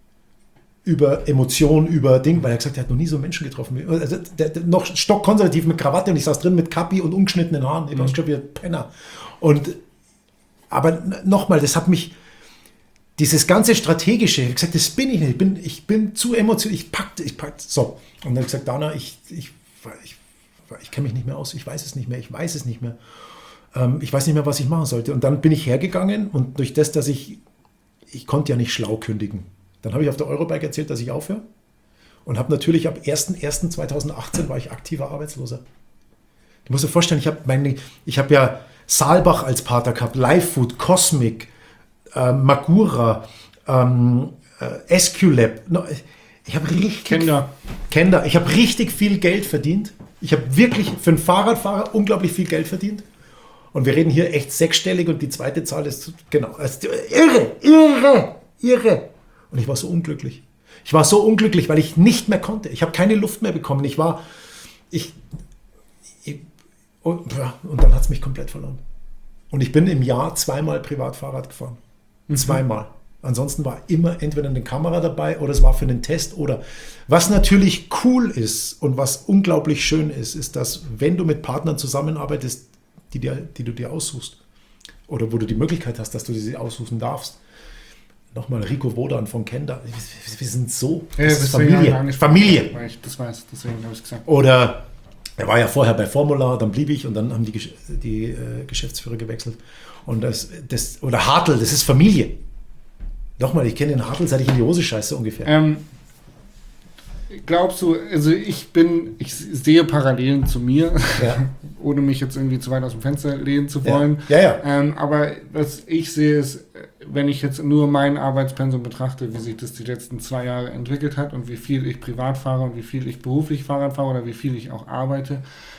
Über Emotionen, über Ding, weil er gesagt hat, er hat noch nie so Menschen getroffen. Also der noch stockkonservativ mit Krawatte und ich saß drin mit Kappi und ungeschnittenen Haaren. Ich war schon wieder Penner. Aber nochmal, das hat mich, dieses ganze Strategische, ich habe gesagt, das bin ich nicht. Ich bin zu emotional, ich packte. So. Und dann habe ich gesagt, Dana, ich kenne mich nicht mehr aus, ich weiß es nicht mehr. Ich weiß nicht mehr, was ich machen sollte. Und dann bin ich hergegangen und durch das, dass ich konnte ja nicht schlau kündigen. Dann habe ich auf der Eurobike erzählt, dass ich aufhöre und habe natürlich ab 01.01.2018 war ich aktiver Arbeitsloser. Du musst dir vorstellen, ich habe ja Saalbach als Partner gehabt, Live Food, Cosmic, Magura, SQLab. Ich habe ich habe richtig viel Geld verdient. Ich habe wirklich für einen Fahrradfahrer unglaublich viel Geld verdient. Und wir reden hier echt sechsstellig und die zweite Zahl ist irre. Und ich war so unglücklich. Weil ich nicht mehr konnte. Ich habe keine Luft mehr bekommen. Und dann hat es mich komplett verloren. Und ich bin im Jahr 2-mal Privatfahrrad gefahren. 2-mal. Ansonsten war immer entweder eine Kamera dabei oder es war für einen Test. Oder was natürlich cool ist und was unglaublich schön ist, dass wenn du mit Partnern zusammenarbeitest, die du dir aussuchst oder wo du die Möglichkeit hast, dass du sie aussuchen darfst. Nochmal Rico Wodan von Kenda. Wir sind so. Das ist Familie. Das weiß, deswegen habe ich es gesagt. Oder er war ja vorher bei Formula, dann blieb ich und dann haben die Geschäftsführer gewechselt. Und oder Hartl, das ist Familie. Nochmal, ich kenne den Hartl, seit ich in die Hose scheiße ungefähr. Glaubst du, also ich sehe Parallelen zu mir, ohne mich jetzt irgendwie zu weit aus dem Fenster lehnen zu wollen. Ja. Aber was ich sehe ist, wenn ich jetzt nur mein Arbeitspensum betrachte, wie sich das die letzten 2 Jahre entwickelt hat und wie viel ich privat fahre und wie viel ich beruflich Fahrrad fahre oder wie viel ich auch arbeite,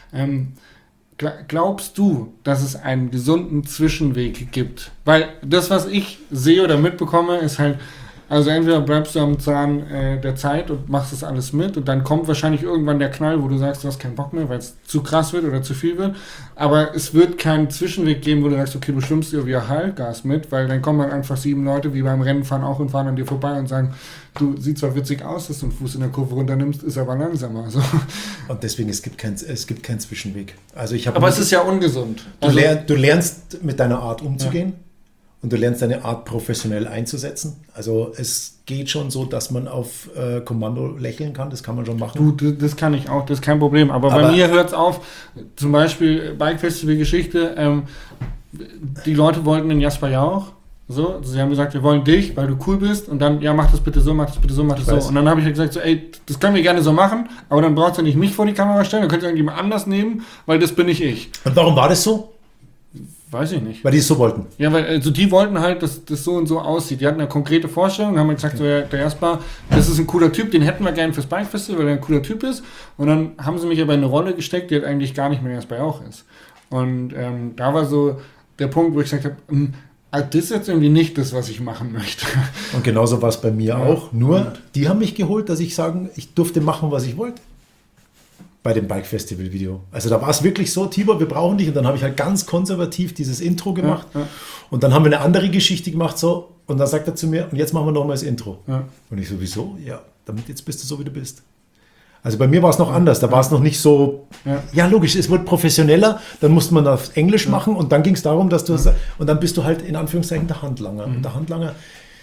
glaubst du, dass es einen gesunden Zwischenweg gibt? Weil das, was ich sehe oder mitbekomme, ist halt, Also entweder bleibst du am Zahn der Zeit und machst das alles mit und dann kommt wahrscheinlich irgendwann der Knall, wo du sagst, du hast keinen Bock mehr, weil es zu krass wird oder zu viel wird. Aber es wird keinen Zwischenweg geben, wo du sagst, okay, du schwimmst dir via Halbgas mit, weil dann kommen halt einfach 7 Leute, wie beim Rennenfahren auch und fahren an dir vorbei und sagen, du, sieht zwar witzig aus, dass du einen Fuß in der Kurve runternimmst, ist aber langsamer. So. Und deswegen, es gibt keinen Zwischenweg. Also aber es ist ja ungesund. Du lernst mit deiner Art umzugehen. Ja. Und du lernst deine Art professionell einzusetzen. Also es geht schon so, dass man auf Kommando lächeln kann. Das kann man schon machen. Du, das kann ich auch, das ist kein Problem. Aber bei mir hört es auf, zum Beispiel Bike-Festival-Geschichte, die Leute wollten den Jasper Jauch. So, sie haben gesagt, wir wollen dich, weil du cool bist. Und dann, ja, mach das bitte so, mach das bitte so, mach das so. Und dann habe ich gesagt, so, ey, das können wir gerne so machen, aber dann brauchst du nicht mich vor die Kamera stellen, dann könnt ihr irgendjemand anders nehmen, weil das bin nicht ich. Und warum war das so? Weiß ich nicht. Weil die es so wollten? Ja, weil also die wollten halt, dass das so und so aussieht. Die hatten eine konkrete Vorstellung und haben gesagt, okay. So, der Jasper, das ist ein cooler Typ, den hätten wir gerne fürs Bike Festival, weil er ein cooler Typ ist. Und dann haben sie mich aber in eine Rolle gesteckt, die halt eigentlich gar nicht mehr Jasper auch ist. Und da war so der Punkt, wo ich gesagt habe, das ist jetzt irgendwie nicht das, was ich machen möchte. Und genauso war es bei mir auch. Nur, die haben mich geholt, dass ich durfte machen, was ich wollte. Bei dem Bike-Festival-Video. Also da war es wirklich so, Tibor, wir brauchen dich. Und dann habe ich halt ganz konservativ dieses Intro gemacht. Ja. Und dann haben wir eine andere Geschichte gemacht. So, und dann sagt er zu mir, und jetzt machen wir nochmal das Intro. Ja. Und ich so, wieso? Ja, damit jetzt bist du so, wie du bist. Also bei mir war es noch anders. Da war es noch nicht so, ja logisch, es wird professioneller. Dann musste man auf Englisch machen. Und dann ging es darum, dass du, und dann bist du halt in Anführungszeichen der Handlanger. Und der Handlanger,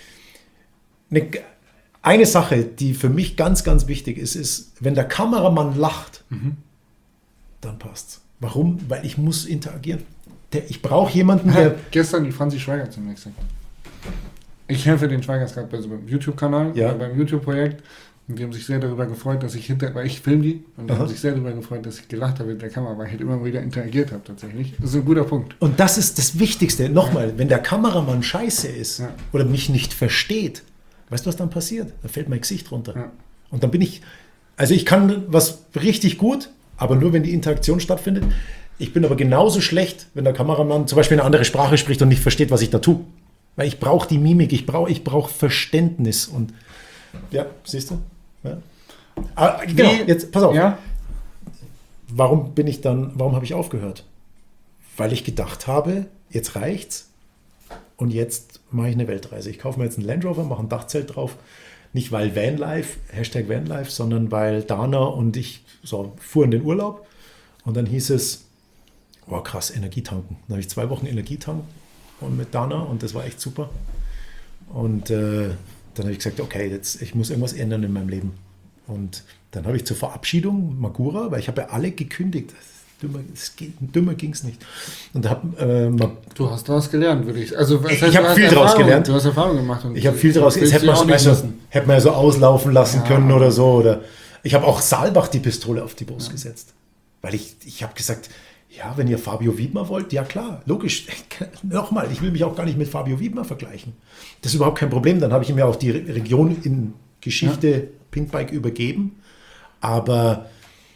eine Sache, die für mich ganz, ganz wichtig ist, wenn der Kameramann lacht, dann passt's. Warum? Weil ich muss interagieren. Ich brauche jemanden, der... Gestern die Franzi Schweiger zum nächsten. Ich helfe den Schweigers gerade beim YouTube-Kanal, beim YouTube-Projekt. Und die haben sich sehr darüber gefreut, dass ich weil ich filme die, und die haben sich sehr darüber gefreut, dass ich gelacht habe mit der Kamera, weil ich halt immer wieder interagiert habe tatsächlich. Das ist ein guter Punkt. Und das ist das Wichtigste. Nochmal, wenn der Kameramann scheiße ist oder mich nicht versteht, weißt du, was dann passiert? Da fällt mein Gesicht runter. Ja. Und dann bin ich kann was richtig gut, aber nur, wenn die Interaktion stattfindet. Ich bin aber genauso schlecht, wenn der Kameramann zum Beispiel eine andere Sprache spricht und nicht versteht, was ich da tue. Weil ich brauche die Mimik, ich brauche Verständnis. Und ja, siehst du? Ja. Aber, genau, jetzt pass auf. Ja. Warum habe ich aufgehört? Weil ich gedacht habe, jetzt reicht's und jetzt mache ich eine Weltreise. Ich kaufe mir jetzt einen Land Rover, mache ein Dachzelt drauf. Nicht weil Vanlife, #Vanlife, sondern weil Dana und ich fuhren in den Urlaub. Und dann hieß es, wow krass, Energietanken. Dann habe ich 2 Wochen Energietanken und mit Dana und das war echt super. Und dann habe ich gesagt, okay, ich muss irgendwas ändern in meinem Leben. Und dann habe ich zur Verabschiedung Magura, weil ich habe ja alle gekündigt. Dümmer ging es nicht. Und du hast daraus gelernt, würde ich. Also, ich habe viel daraus gelernt. Du hast Erfahrung gemacht. Ich habe viel daraus gelernt. Hätte man ja so auslaufen lassen können oder so. Oder ich habe auch Saalbach die Pistole auf die Brust gesetzt. Weil ich habe gesagt, ja, wenn ihr Fabio Wiedmer wollt, ja klar, logisch. Nochmal, ich will mich auch gar nicht mit Fabio Wiedmer vergleichen. Das ist überhaupt kein Problem. Dann habe ich ihm ja auch die Region in Geschichte Pinkbike übergeben. Aber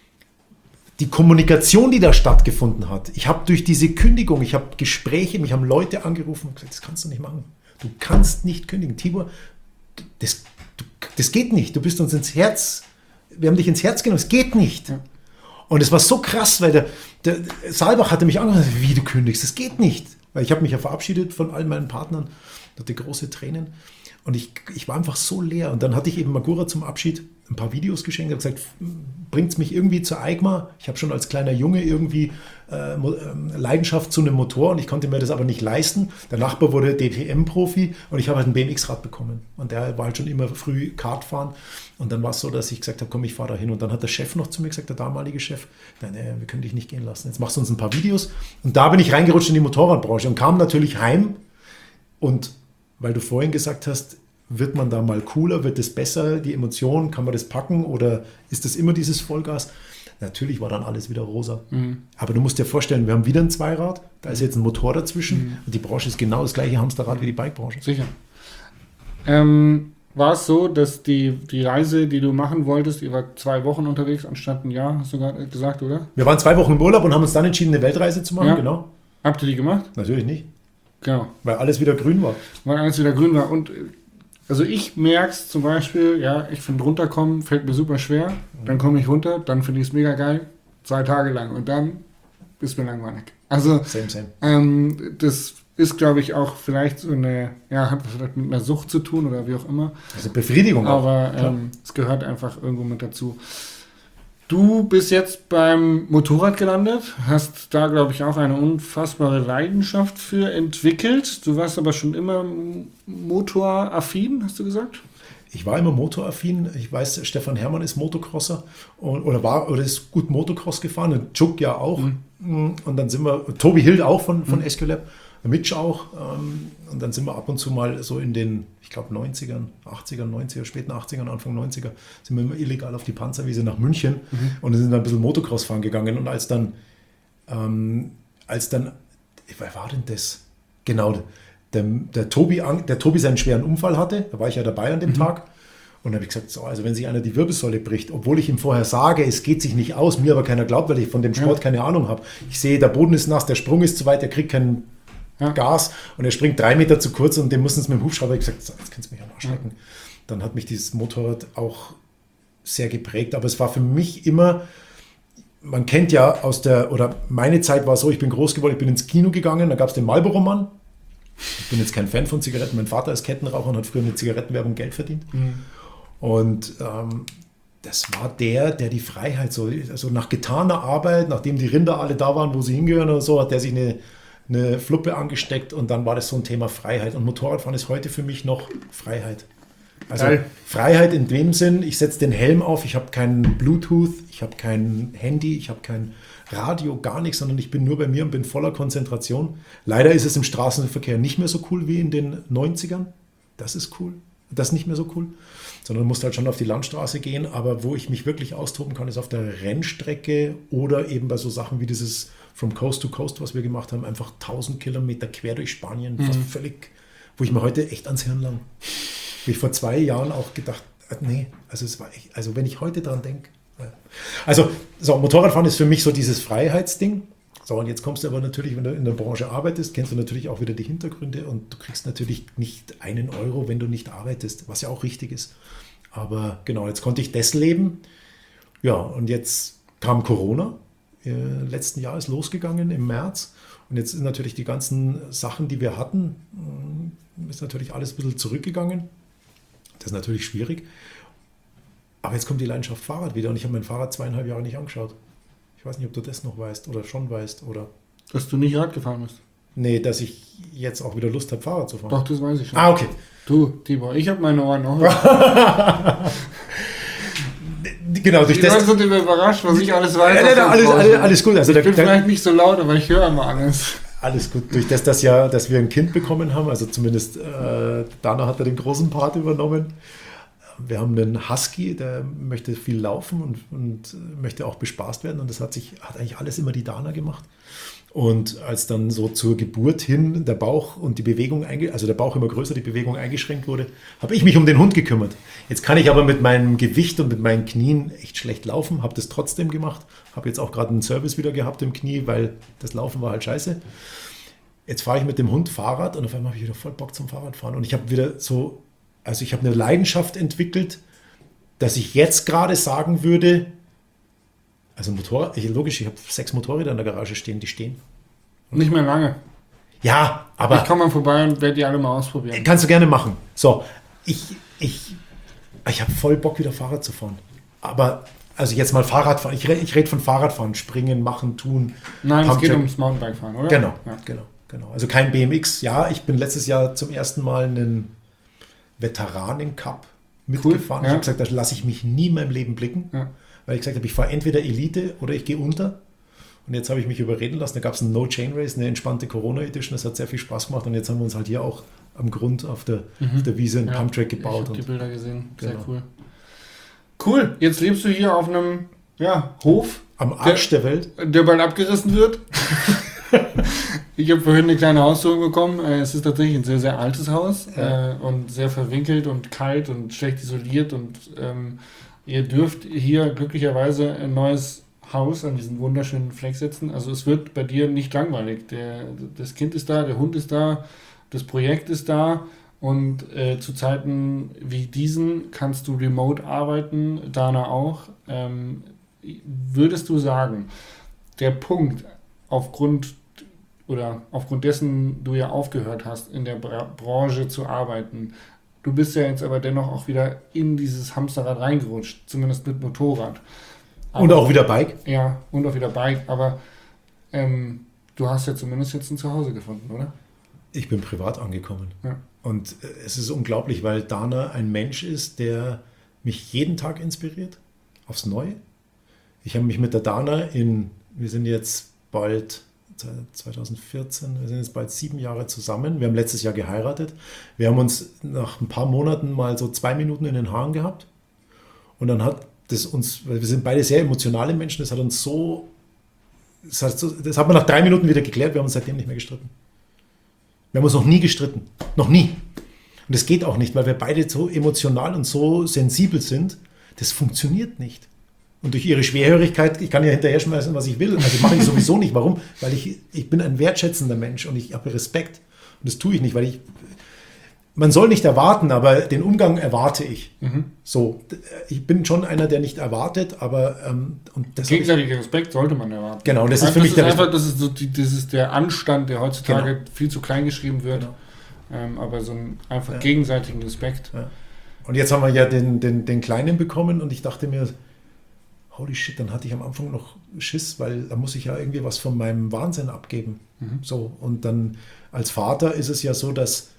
die Kommunikation, die da stattgefunden hat, ich habe durch diese Kündigung, ich habe Gespräche, mich haben Leute angerufen und gesagt, das kannst du nicht machen. Du kannst nicht kündigen. Tibor, das geht nicht. Du bist uns ins Herz, wir haben dich ins Herz genommen, es geht nicht. Ja. Und es war so krass, weil der Saalbach hatte mich angerufen, wie du kündigst, das geht nicht. Weil ich habe mich ja verabschiedet von all meinen Partnern, hatte große Tränen. Und ich war einfach so leer. Und dann hatte ich eben Magura zum Abschied ein paar Videos geschenkt. Ich habe gesagt, bringt es mich irgendwie zur EICMA? Ich habe schon als kleiner Junge irgendwie Leidenschaft zu einem Motor und ich konnte mir das aber nicht leisten. Der Nachbar wurde DTM-Profi und ich habe halt ein BMX-Rad bekommen. Und der war halt schon immer früh Kart fahren. Und dann war es so, dass ich gesagt habe, komm, ich fahre da hin. Und dann hat der Chef noch zu mir gesagt, der damalige Chef, nein, wir können dich nicht gehen lassen. Jetzt machst du uns ein paar Videos. Und da bin ich reingerutscht in die Motorradbranche und kam natürlich heim. Und weil du vorhin gesagt hast, wird man da mal cooler, wird es besser, die Emotionen, kann man das packen oder ist das immer dieses Vollgas? Natürlich war dann alles wieder rosa. Mhm. Aber du musst dir vorstellen, wir haben wieder ein Zweirad, da ist jetzt ein Motor dazwischen und die Branche ist genau das gleiche Hamsterrad wie die Bikebranche. Sicher. War es so, dass die Reise, die du machen wolltest, ihr wart 2 Wochen unterwegs anstatt ein Jahr, hast du gerade gesagt, oder? Wir waren 2 Wochen im Urlaub und haben uns dann entschieden, eine Weltreise zu machen, genau. Habt ihr die gemacht? Natürlich nicht. Genau. Weil alles wieder grün war. Und Also ich merke es zum Beispiel, ja, ich finde runterkommen fällt mir super schwer. Dann komme ich runter, dann finde ich es mega geil. 2 Tage lang und dann ist mir langweilig. Also Same. das ist, glaube ich, auch vielleicht so eine, ja, hat vielleicht mit einer Sucht zu tun oder wie auch immer. Also Befriedigung auch. Aber es gehört einfach irgendwo mit dazu. Du bist jetzt beim Motorrad gelandet, hast da, glaube ich, auch eine unfassbare Leidenschaft für entwickelt. Du warst aber schon immer motoraffin, hast du gesagt? Ich war immer motoraffin. Ich weiß, Stefan Herrmann ist Motocrosser oder ist gut Motocross gefahren. Und Juk ja auch. Und dann sind wir, Tobi Hild auch von Escolab, Mitch auch. Und dann sind wir ab und zu mal so in den, ich glaube 90ern, 80ern, 90er, späten 80ern, Anfang 90er, sind wir immer illegal auf die Panzerwiese nach München und sind dann ein bisschen Motocross fahren gegangen. Und als dann, wer war denn das? Genau, der Tobi seinen schweren Unfall hatte, da war ich ja dabei an dem Tag. Und dann habe ich gesagt, so, also wenn sich einer die Wirbelsäule bricht, obwohl ich ihm vorher sage, es geht sich nicht aus, mir aber keiner glaubt, weil ich von dem Sport keine Ahnung habe. Ich sehe, der Boden ist nass, der Sprung ist zu weit, er kriegt keinen Gas und er springt 3 Meter zu kurz und dem mussten sie mit dem Hubschrauber gesagt, so, jetzt kannst du mich am Arsch lecken. Dann hat mich dieses Motorrad auch sehr geprägt, aber es war für mich immer, man kennt ja meine Zeit war so, ich bin groß geworden, ich bin ins Kino gegangen, da gab es den Marlboro-Mann. Ich bin jetzt kein Fan von Zigaretten, mein Vater ist Kettenraucher und hat früher mit Zigarettenwerbung Geld verdient. Und das war der die Freiheit, so also nach getaner Arbeit, nachdem die Rinder alle da waren, wo sie hingehören oder so, hat der sich eine Fluppe angesteckt und dann war das so ein Thema Freiheit. Und Motorradfahren ist heute für mich noch Freiheit. Also Freiheit in dem Sinn, ich setze den Helm auf, ich habe keinen Bluetooth, ich habe kein Handy, ich habe kein Radio, gar nichts, sondern ich bin nur bei mir und bin voller Konzentration. Leider ist es im Straßenverkehr nicht mehr so cool wie in den 90ern. Das ist cool. Das ist nicht mehr so cool. Sondern du musst halt schon auf die Landstraße gehen. Aber wo ich mich wirklich austoben kann, ist auf der Rennstrecke oder eben bei so Sachen wie dieses From Coast to Coast, was wir gemacht haben, einfach 1000 Kilometer quer durch Spanien, fast völlig, wo ich mir heute echt ans Hirn lang. Wo ich vor 2 Jahren auch gedacht, nee, also es war echt, also wenn ich heute dran denke. Also so, Motorradfahren ist für mich so dieses Freiheitsding. So, und jetzt kommst du aber natürlich, wenn du in der Branche arbeitest, kennst du natürlich auch wieder die Hintergründe und du kriegst natürlich nicht 1 Euro, wenn du nicht arbeitest, was ja auch richtig ist. Aber genau, jetzt konnte ich das leben. Ja, und jetzt kam Corona. Letzten Jahr ist losgegangen im März. Und jetzt sind natürlich die ganzen Sachen, die wir hatten, ist natürlich alles ein bisschen zurückgegangen. Das ist natürlich schwierig. Aber jetzt kommt die Leidenschaft Fahrrad wieder und ich habe mein Fahrrad 2,5 Jahre nicht angeschaut. Ich weiß nicht, ob du das noch weißt oder schon weißt. Oder dass du nicht Rad gefahren bist? Nee, dass ich jetzt auch wieder Lust habe, Fahrrad zu fahren. Doch, das weiß ich schon. Ah, okay. Du, Tibor, ich habe meine Ohren noch. Genau, durch das. Die Leute sind immer überrascht, was ich alles weiß. Alles gut. Also ich bin vielleicht nicht so laut, aber ich höre immer alles. Alles gut. Durch das, dass wir ein Kind bekommen haben, also zumindest Dana hat ja den großen Part übernommen. Wir haben einen Husky, der möchte viel laufen und möchte auch bespaßt werden. Und das hat eigentlich alles immer die Dana gemacht. Und als dann so zur Geburt hin der Bauch und die Bewegung, also der Bauch immer größer, die Bewegung eingeschränkt wurde, habe ich mich um den Hund gekümmert. Jetzt kann ich aber mit meinem Gewicht und mit meinen Knien echt schlecht laufen, habe das trotzdem gemacht. Habe jetzt auch gerade einen Service wieder gehabt im Knie, weil das Laufen war halt scheiße. Jetzt fahre ich mit dem Hund Fahrrad und auf einmal habe ich wieder voll Bock zum Fahrradfahren. Und ich habe wieder so, also ich habe eine Leidenschaft entwickelt, dass ich jetzt gerade sagen würde, also Motorrad, logisch, ich habe 6 Motorräder in der Garage stehen, die stehen. Nicht mehr lange. Ja, aber... Ich komme mal vorbei und werde die alle mal ausprobieren. Kannst du gerne machen. So, ich habe voll Bock, wieder Fahrrad zu fahren. Aber, also jetzt mal Fahrradfahren. Ich rede von Fahrradfahren, springen, machen, tun. Nein, es geht ums Mountainbikefahren, oder? Genau, ja. genau. Also kein BMX. Ja, ich bin letztes Jahr zum ersten Mal einen Veteranen-Cup mitgefahren. Cool, ja. Ich habe gesagt, da lasse ich mich nie in meinem Leben blicken. Ja. Weil ich gesagt habe, ich fahre entweder Elite oder ich gehe unter. Und jetzt habe ich mich überreden lassen. Da gab es einen No-Chain-Race, eine entspannte Corona-Edition. Das hat sehr viel Spaß gemacht. Und jetzt haben wir uns halt hier auch am Grund auf der Wiese einen Pumptrack gebaut. Ich habe die Bilder gesehen. Sehr genau. cool. Cool. Jetzt lebst du hier auf einem Hof. Am Arsch der Welt. Der bald abgerissen wird. Ich habe vorhin eine kleine Hausführung bekommen. Es ist tatsächlich ein sehr, sehr altes Haus. Und sehr verwinkelt und kalt und schlecht isoliert. Und ihr dürft hier glücklicherweise ein neues Haus an diesen wunderschönen Fleck setzen. Also es wird bei dir nicht langweilig. Das Kind ist da, der Hund ist da, das Projekt ist da Und zu Zeiten wie diesen kannst du remote arbeiten, Dana auch. Würdest du sagen, der Punkt, aufgrund dessen du ja aufgehört hast, in der Branche zu arbeiten, du bist ja jetzt aber dennoch auch wieder in dieses Hamsterrad reingerutscht, zumindest mit Motorrad. Aber, und auch wieder Bike? Ja, und auch wieder Bike, aber du hast ja zumindest jetzt ein Zuhause gefunden, oder? Ich bin privat angekommen. Ja. Und es ist unglaublich, weil Dana ein Mensch ist, der mich jeden Tag inspiriert, aufs Neue. Ich habe mich mit der Dana wir sind jetzt bald 2014, wir sind jetzt bald 7 Jahre zusammen. Wir haben letztes Jahr geheiratet. Wir haben uns nach ein paar Monaten mal so 2 Minuten in den Haaren gehabt. Und dann hat das uns, weil wir sind beide sehr emotionale Menschen, das hat man nach 3 Minuten wieder geklärt, wir haben uns seitdem nicht mehr gestritten. Wir haben uns noch nie gestritten. Noch nie. Und das geht auch nicht, weil wir beide so emotional und so sensibel sind. Das funktioniert nicht. Und durch ihre Schwerhörigkeit, ich kann ja hinterher schmeißen, was ich will. Also mache ich sowieso nicht. Warum? Weil ich bin ein wertschätzender Mensch und ich habe Respekt. Und das tue ich nicht, weil man soll nicht erwarten, aber den Umgang erwarte ich. So, ich bin schon einer, der nicht erwartet, aber gegenseitiger Respekt sollte man erwarten. Genau, und das ist für mich das ist der Anstand, der heutzutage viel zu klein geschrieben wird. Genau. Aber so einen einfach gegenseitigen Respekt. Ja. Und jetzt haben wir ja den Kleinen bekommen und ich dachte mir, holy shit, dann hatte ich am Anfang noch Schiss, weil da muss ich ja irgendwie was von meinem Wahnsinn abgeben. So, und dann als Vater ist es ja so, dass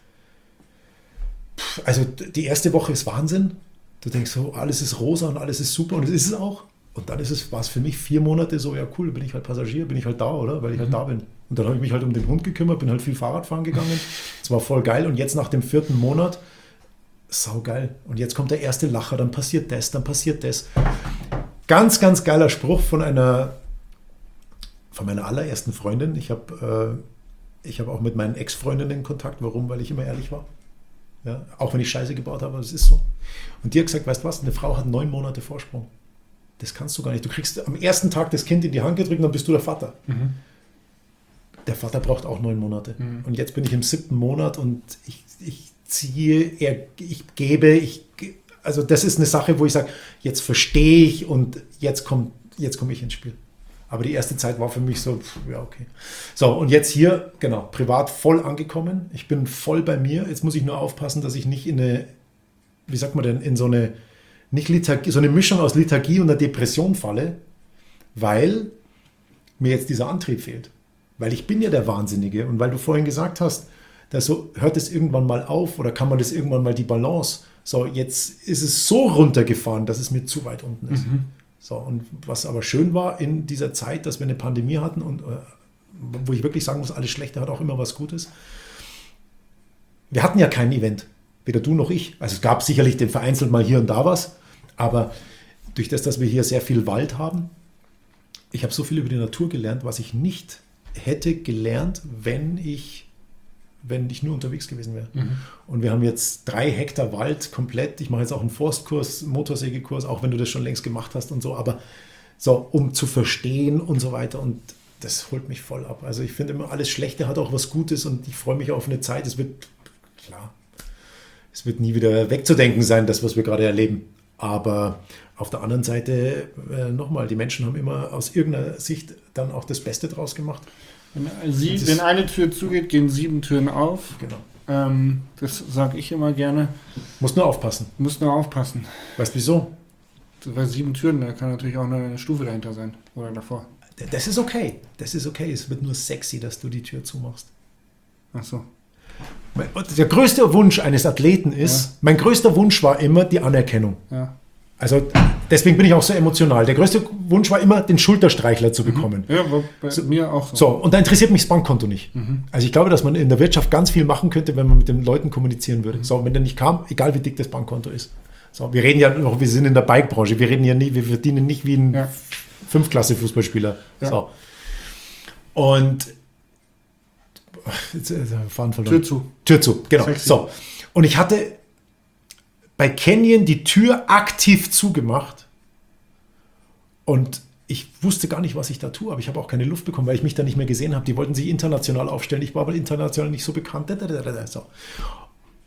also die erste Woche ist Wahnsinn. Du denkst so, alles ist rosa und alles ist super und es ist es auch. Und dann war es für mich 4 Monate so, ja cool, bin ich halt Passagier, bin ich halt da, oder? Weil ich halt da bin. Und dann habe ich mich halt um den Hund gekümmert, bin halt viel Fahrrad fahren gegangen. Es war voll geil. Und jetzt nach dem 4. Monat, saugeil. Und jetzt kommt der erste Lacher, dann passiert das, dann passiert das. Ganz, ganz geiler Spruch von meiner allerersten Freundin. Ich habe auch mit meinen Ex-Freundinnen Kontakt. Warum? Weil ich immer ehrlich war. Ja, auch wenn ich Scheiße gebaut habe, das ist so. Und die hat gesagt, weißt du was, eine Frau hat 9 Monate Vorsprung. Das kannst du gar nicht. Du kriegst am ersten Tag das Kind in die Hand gedrückt und dann bist du der Vater. Der Vater braucht auch 9 Monate. Und jetzt bin ich im 7. Monat und ich ziehe, ich gebe, also das ist eine Sache, wo ich sage, jetzt verstehe ich und jetzt komme ich ins Spiel. Aber die erste Zeit war für mich so, ja, okay. So, und jetzt hier, genau, privat voll angekommen. Ich bin voll bei mir. Jetzt muss ich nur aufpassen, dass ich nicht in eine, wie sagt man denn, in so eine, nicht Lethargie, so eine Mischung aus Lethargie und einer Depression falle, weil mir jetzt dieser Antrieb fehlt. Weil ich bin ja der Wahnsinnige. Und weil du vorhin gesagt hast, dass so, hört es irgendwann mal auf oder kann man das irgendwann mal die Balance? So, jetzt ist es so runtergefahren, dass es mir zu weit unten ist. So, und was aber schön war in dieser Zeit, dass wir eine Pandemie hatten und wo ich wirklich sagen muss, alles Schlechte hat auch immer was Gutes. Wir hatten ja kein Event, weder du noch ich. Also es gab sicherlich vereinzelt mal hier und da was, aber durch das, dass wir hier sehr viel Wald haben, ich habe so viel über die Natur gelernt, was ich nicht hätte gelernt, wenn ich nur unterwegs gewesen wäre. Und wir haben jetzt 3 Hektar Wald komplett. Ich mache jetzt auch einen Forstkurs, Motorsägekurs, auch wenn du das schon längst gemacht hast und so, aber so, um zu verstehen und so weiter. Und das holt mich voll ab. Also ich finde immer, alles Schlechte hat auch was Gutes und ich freue mich auf eine Zeit. Es wird nie wieder wegzudenken sein, das, was wir gerade erleben. Aber auf der anderen Seite, nochmal, die Menschen haben immer aus irgendeiner Sicht dann auch das Beste draus gemacht. Wenn eine Tür zugeht, gehen 7 Türen auf. Genau. Das sage ich immer gerne. Musst nur aufpassen. Weißt du wieso? Bei 7 Türen, da kann natürlich auch eine Stufe dahinter sein. Oder davor. Das ist okay. Es wird nur sexy, dass du die Tür zumachst. Ach so. Der größte Wunsch eines Athleten ist, mein größter Wunsch war immer die Anerkennung. Ja. Also deswegen bin ich auch so emotional. Der größte Wunsch war immer, den Schulterstreichler zu bekommen. Ja, war bei mir auch so. So, und da interessiert mich das Bankkonto nicht. Also ich glaube, dass man in der Wirtschaft ganz viel machen könnte, wenn man mit den Leuten kommunizieren würde. So, wenn der nicht kam, egal wie dick das Bankkonto ist. So, wir reden ja noch, wir sind in der Bike-Branche, wir verdienen nicht wie ein 5-Klasse-Fußballspieler. Ja. So. Und jetzt fahren verloren. Tür zu, genau. Sexy. So. Und ich hatte bei Canyon die Tür aktiv zugemacht und ich wusste gar nicht, was ich da tue, aber ich habe auch keine Luft bekommen, weil ich mich da nicht mehr gesehen habe. Die wollten sich international aufstellen, ich war aber international nicht so bekannt. So.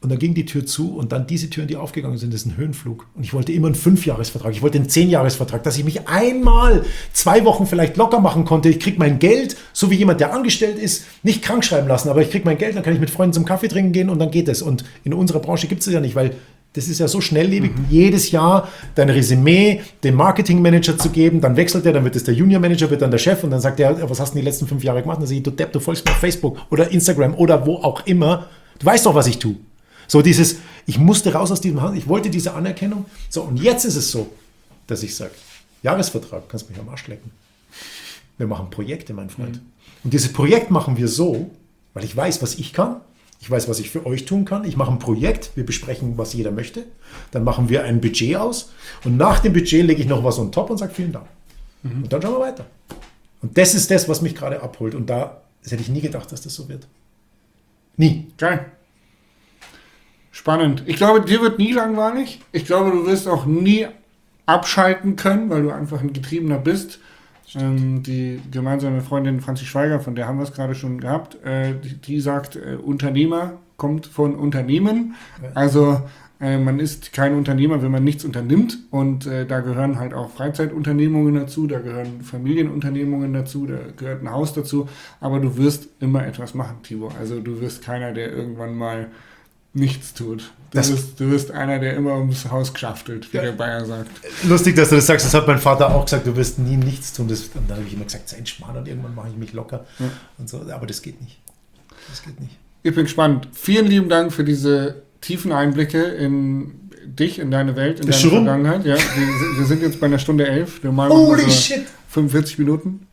Und dann ging die Tür zu und dann diese Türen, die aufgegangen sind, das ist ein Höhenflug. Und ich wollte immer einen 5-Jahres-Vertrag, ich wollte einen 10-Jahres-Vertrag, dass ich mich einmal 2 Wochen vielleicht locker machen konnte. Ich kriege mein Geld, so wie jemand, der angestellt ist, nicht krank schreiben lassen, aber ich kriege mein Geld, dann kann ich mit Freunden zum Kaffee trinken gehen und dann geht es. Und in unserer Branche gibt es das ja nicht, weil das ist ja so schnelllebig, jedes Jahr dein Resümee dem Marketingmanager zu geben, dann wechselt er, dann wird es der Junior-Manager, wird dann der Chef und dann sagt er, was hast du die letzten 5 Jahre gemacht? Und dann sage ich, du Depp, du folgst mir auf Facebook oder Instagram oder wo auch immer. Du weißt doch, was ich tue. So dieses, ich musste raus aus diesem Hand, ich wollte diese Anerkennung. So, und jetzt ist es so, dass ich sage, Jahresvertrag, kannst mich am Arsch lecken. Wir machen Projekte, mein Freund. Und dieses Projekt machen wir so, weil ich weiß, was ich kann. Ich weiß, was ich für euch tun kann. Ich mache ein Projekt, wir besprechen, was jeder möchte. Dann machen wir ein Budget aus. Und nach dem Budget lege ich noch was on top und sage, vielen Dank. Und dann schauen wir weiter. Und das ist das, was mich gerade abholt. Und das hätte ich nie gedacht, dass das so wird. Nie. Geil. Spannend. Ich glaube, dir wird nie langweilig. Ich glaube, du wirst auch nie abschalten können, weil du einfach ein Getriebener bist. Die gemeinsame Freundin Franzi Schweiger, von der haben wir es gerade schon gehabt, die sagt, Unternehmer kommt von Unternehmen. Also man ist kein Unternehmer, wenn man nichts unternimmt. Und da gehören halt auch Freizeitunternehmungen dazu, da gehören Familienunternehmungen dazu, da gehört ein Haus dazu. Aber du wirst immer etwas machen, Tibor. Also du wirst keiner, der irgendwann mal nichts tut. Du wirst einer, der immer ums Haus geschaftelt, wie der Bayer sagt. Lustig, dass du das sagst. Das hat mein Vater auch gesagt. Du wirst nie nichts tun. Und dann habe ich immer gesagt, sei ein Schmarrn und irgendwann mache ich mich locker. Ja. Und so. Aber das geht nicht. Das geht nicht. Ich bin gespannt. Vielen lieben Dank für diese tiefen Einblicke in dich, in deine Welt, in deine Vergangenheit. Ja, wir sind jetzt bei einer Stunde 11. Wir malen Holy shit! 45 Minuten.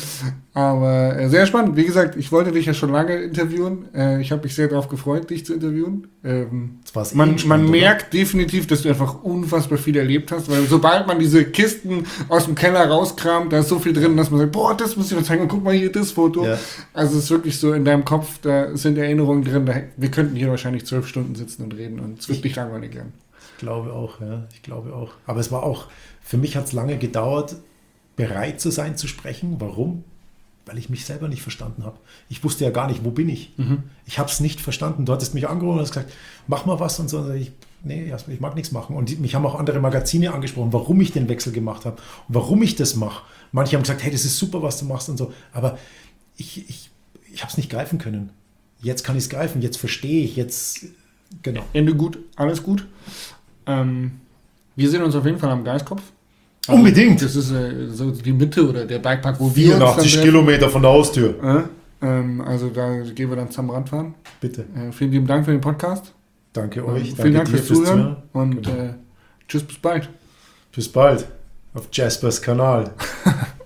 Aber sehr spannend. Wie gesagt, ich wollte dich ja schon lange interviewen. Ich habe mich sehr darauf gefreut, dich zu interviewen. Man merkt definitiv, dass du einfach unfassbar viel erlebt hast, weil sobald man diese Kisten aus dem Keller rauskramt, da ist so viel drin, dass man sagt, boah, das muss ich mir zeigen, guck mal hier das Foto. Ja. Also es ist wirklich so in deinem Kopf, da sind Erinnerungen drin. Wir könnten hier wahrscheinlich 12 Stunden sitzen und reden und es wird nicht langweilig werden. Ich glaube auch, ja. Ich glaube auch. Aber es war auch, für mich hat es lange gedauert, bereit zu sein, zu sprechen. Warum? Weil ich mich selber nicht verstanden habe. Ich wusste ja gar nicht, wo bin ich. Ich habe es nicht verstanden. Du hattest mich angerufen und hast gesagt, mach mal was und so. Und ich mag nichts machen. Und mich haben auch andere Magazine angesprochen, warum ich den Wechsel gemacht habe und warum ich das mache. Manche haben gesagt, hey, das ist super, was du machst und so. Aber ich habe es nicht greifen können. Jetzt kann ich es greifen, jetzt verstehe ich, jetzt, genau. Ende gut, alles gut. Wir sehen uns auf jeden Fall am Geiskopf. Also, unbedingt. Das ist so die Mitte oder der Bikepark, wo 84 Kilometer von der Haustür. Also da gehen wir dann zusammen Radfahren. Bitte. Vielen lieben Dank für den Podcast. Danke euch. Vielen Dank fürs Zuhören. Und tschüss, bis bald. Bis bald. Auf Jaspers Kanal.